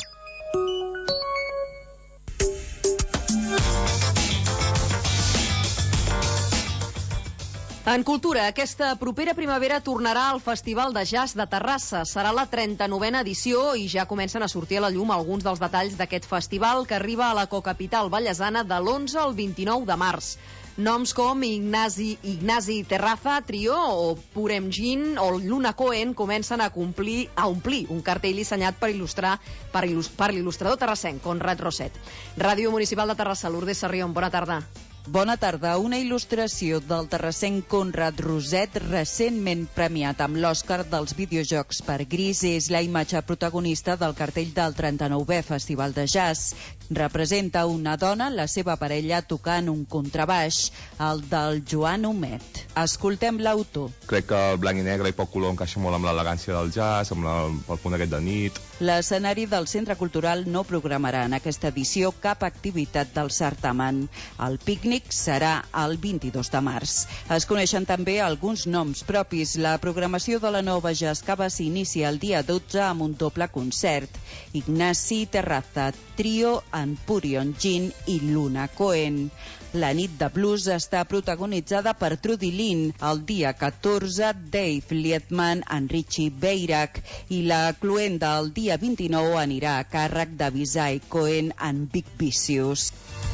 En cultura, aquesta propera primavera tornarà al Festival de Jazz de Terrassa. Serà la trenta-novena edició i ja comencen a sortir a la llum alguns dels detalls d'aquest festival que arriba a la cocapital vallesana de l'onze al vint-i-nou de març. Noms com Ignasi, Ignasi Terraza, Trio o Purem Gin o Luna Cohen comencen a, complir, a omplir un cartell dissenyat per il·lustrar per, il·lust, per l'il·lustrador terrassenc, Conrad Roset. Ràdio Municipal de Terrassa, Lourdes Sarrión, bona tarda. Bona tarda. Una il·lustració del terrassenc Conrad Roset, recentment premiat amb l'Oscar dels videojocs per Gris, és la imatge protagonista del cartell del trenta-nouè Festival de Jazz. Representa una dona, la seva parella, tocant un contrabaix, el del Joan Humet. Escoltem l'autor. Crec que el blanc i negre i poc color encaixa molt amb l'elegància del jazz, amb la, el punt aquest de nit. L'escenari del Centre Cultural no programarà en aquesta edició cap activitat del certamen. El pícnic serà el vint-i-dos de març. Es coneixen també alguns noms propis. La programació de la nova Jazz Cava s'inicia el dia dotze amb un doble concert. Ignasi Terraza, Trio, en Purion Gin i Luna Cohen. La nit de blues està protagonitzada per Trudy Lynn, el dia catorze Dave Liedman, en Richie Beirac i la cluenda el dia vint-i-nou anirà a càrrec de Visay Cohen en Big Vicious.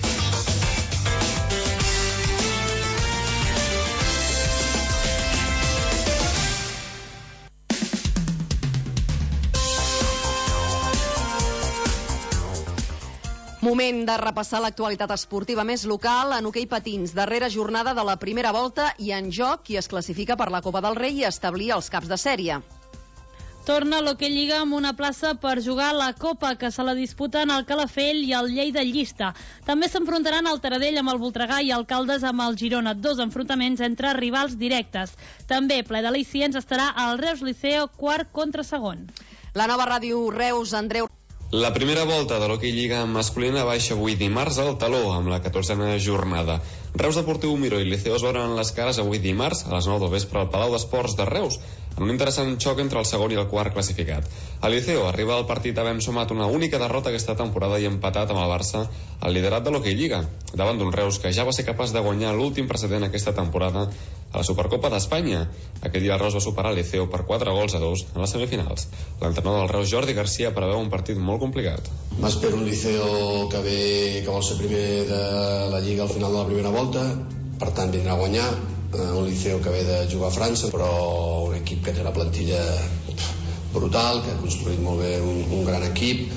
Moment de repassar l'actualitat esportiva més local. En hoquei patins, darrera jornada de la primera volta i en joc qui es classifica per la Copa del Rei i establir els caps de sèrie. Torna l'Hoquei Lliga amb una plaça per jugar la Copa, que se la disputen el Calafell i el Lleida Llista. També s'enfrontaran el Taradell amb el Voltregà i el Caldes amb el Girona, dos enfrontaments entre rivals directes. També ple d'al·licients estarà el Reus Liceo, quart contra segon. La nova ràdio Reus, Andreu. La primera volta de l'hoquei lliga masculina baixa avui dimarts al Taló, amb la catorzena jornada. Reus Deportiu Miró i Liceo es veuran les cares avui dimarts a les nou del vespre al Palau d'Esports de Reus. en un interessant xoc entre el segon i el quart classificat. El Liceo arriba al partit havent sumat una única derrota aquesta temporada i empatat amb el Barça al liderat de l'Hockey Lliga, davant d'un Reus que ja va ser capaç de guanyar l'últim precedent aquesta temporada a la Supercopa d'Espanya. Aquest dia el Reus va superar el Liceo per quatre gols a dos en les semifinals. L'entrenador del Reus, Jordi Garcia, preveu un partit molt complicat. M'espero un Liceo que ve, que vol ser primer de la Lliga al final de la primera volta, per tant vindrà a guanyar. Un Liceo que ve de jugar a França, però un equip que té la plantilla brutal, que ha construït molt bé un, un gran equip.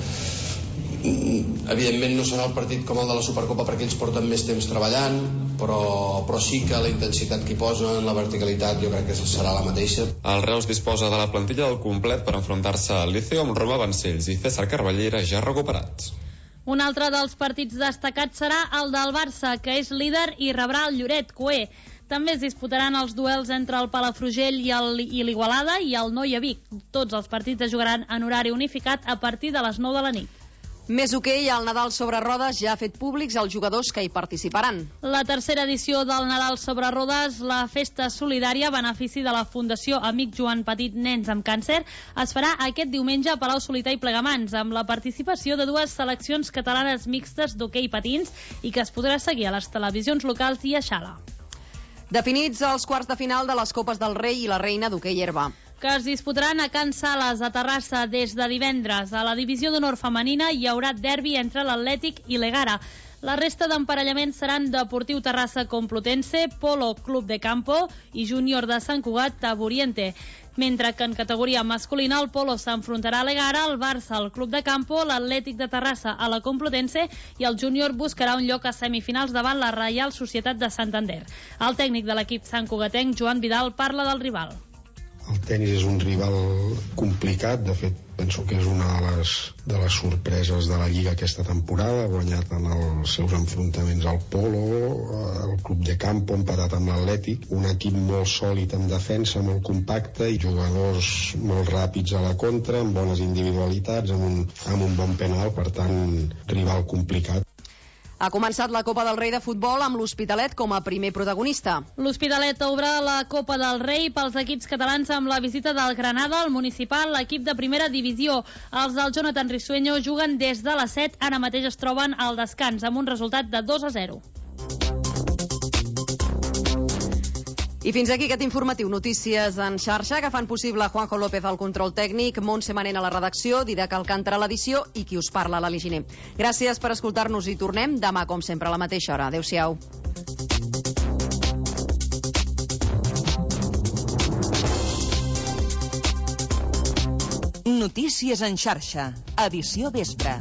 Evidentment no serà el partit com el de la Supercopa perquè ells porten més temps treballant, però, però sí que la intensitat que hi posen, la verticalitat, jo crec que serà la mateixa. El Reus disposa de la plantilla del complet per enfrontar-se al Liceo amb Roma Vancells i César Carballera ja recuperats. Un altre dels partits destacats serà el del Barça, que és líder i rebrà el Lloret Coé. També es disputaran els duels entre el Palafrugell i l'Igualada i el Noia Vic. Tots els partits es jugaran en horari unificat a partir de les nou de la nit. Més hoquei, el Nadal sobre rodes ja ha fet públics els jugadors que hi participaran. La tercera edició del Nadal sobre rodes, la festa solidària a benefici de la Fundació Amic Joan Petit Nens amb Càncer, es farà aquest diumenge a Palau Solità i Plegamans, amb la participació de dues seleccions catalanes mixtes d'hoquei patins i que es podrà seguir a les televisions locals i a Xala. Definits els quarts de final de les Copes del Rei i la Reina d'hoquei herba, que es disputaran a Can Sales, a Terrassa, des de divendres. A la divisió d'honor femenina hi haurà derbi entre l'Atlètic i l'Egara. La resta d'emparellaments seran Deportiu Terrassa Complutense, Polo Club de Campo i Júnior de Sant Cugat Taburiente. Mentre que en categoria masculina el Polo s'enfrontarà a l'Egara, el Barça al Club de Campo, l'Atlètic de Terrassa a la Complutense i el Júnior buscarà un lloc a semifinals davant la Reial Societat de Santander. El tècnic de l'equip santcugatenc, Joan Vidal, parla del rival. El tenis és un rival complicat, de fet penso que és una de les, de les sorpreses de la Lliga aquesta temporada. Ha guanyat en els seus enfrontaments al Polo, el Club de Campo, empatat amb l'Atlètic, un equip molt sòlid en defensa, molt compacte i jugadors molt ràpids a la contra, amb bones individualitats, amb un, amb un bon penal, per tant rival complicat. Ha començat la Copa del Rei de futbol amb l'Hospitalet com a primer protagonista. L'Hospitalet obre la Copa del Rei pels equips catalans amb la visita del Granada, el Municipal, l'equip de primera divisió. Els del Jonathan Risueño juguen des de les set, ara mateix es troben al descans amb un resultat de dos a zero. I fins aquí aquest informatiu. Notícies en xarxa que fan possible Juanjo López al control tècnic, Montse Manent a la redacció, Didac Alcántara a l'edició i qui us parla, l'Ali Giner. Gràcies per escoltar-nos i tornem demà, com sempre, a la mateixa hora. Adéu-siau. Notícies en xarxa, edició vespre.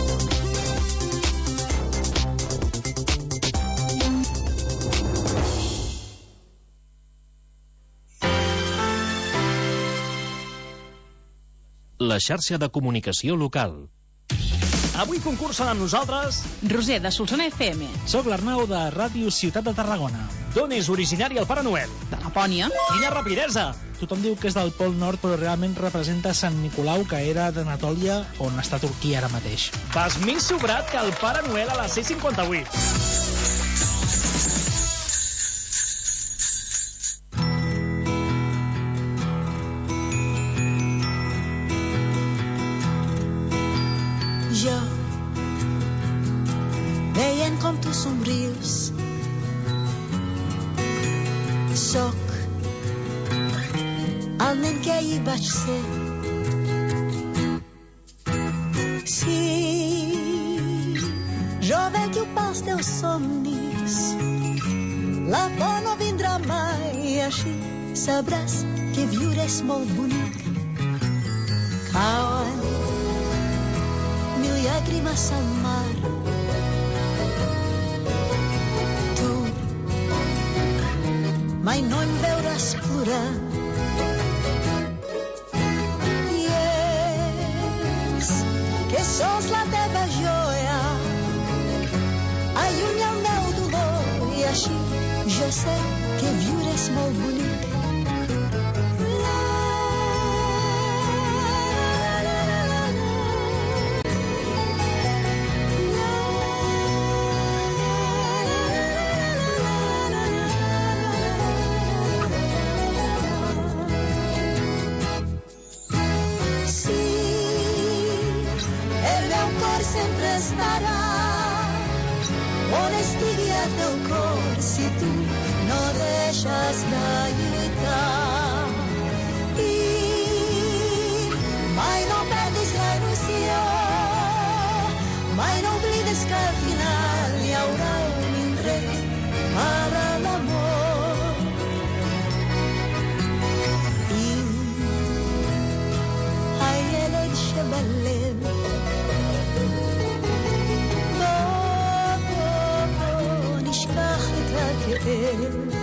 La xarxa de comunicació local. Avui concursen amb nosaltres Roser, de Solsona F M. Soc l'Arnau, de Ràdio Ciutat de Tarragona. D'on és originari el Pare Noel? De Lapònia. Quina rapidesa! Tothom diu que és del Pol Nord, però realment representa Sant Nicolau, que era d'Anatòlia, on està Turquia ara mateix. Vas més sobrat que el Pare Noel a la C cinquanta-vuit. Jo, veient com tu somrius, soc el nen que ahir vaig ser. Sí, jo vetllo pels teus somnis, la por no vindrà mai, així sabràs que viure és molt bonic. Cauen mil llàgrimes al mar, tu mai no em veuràs plorar. I és que sos la teva joia, allunya el meu dolor, i així jo sé que viure és molt bonic. estarà on estigui el teu cor si tu no deixes de lluitar. I mai no perdis la il·lusió, mai no oblides que al final hi haurà un indret per a l'amor. I הילד שבלב בוא בוא נשכח את הכאב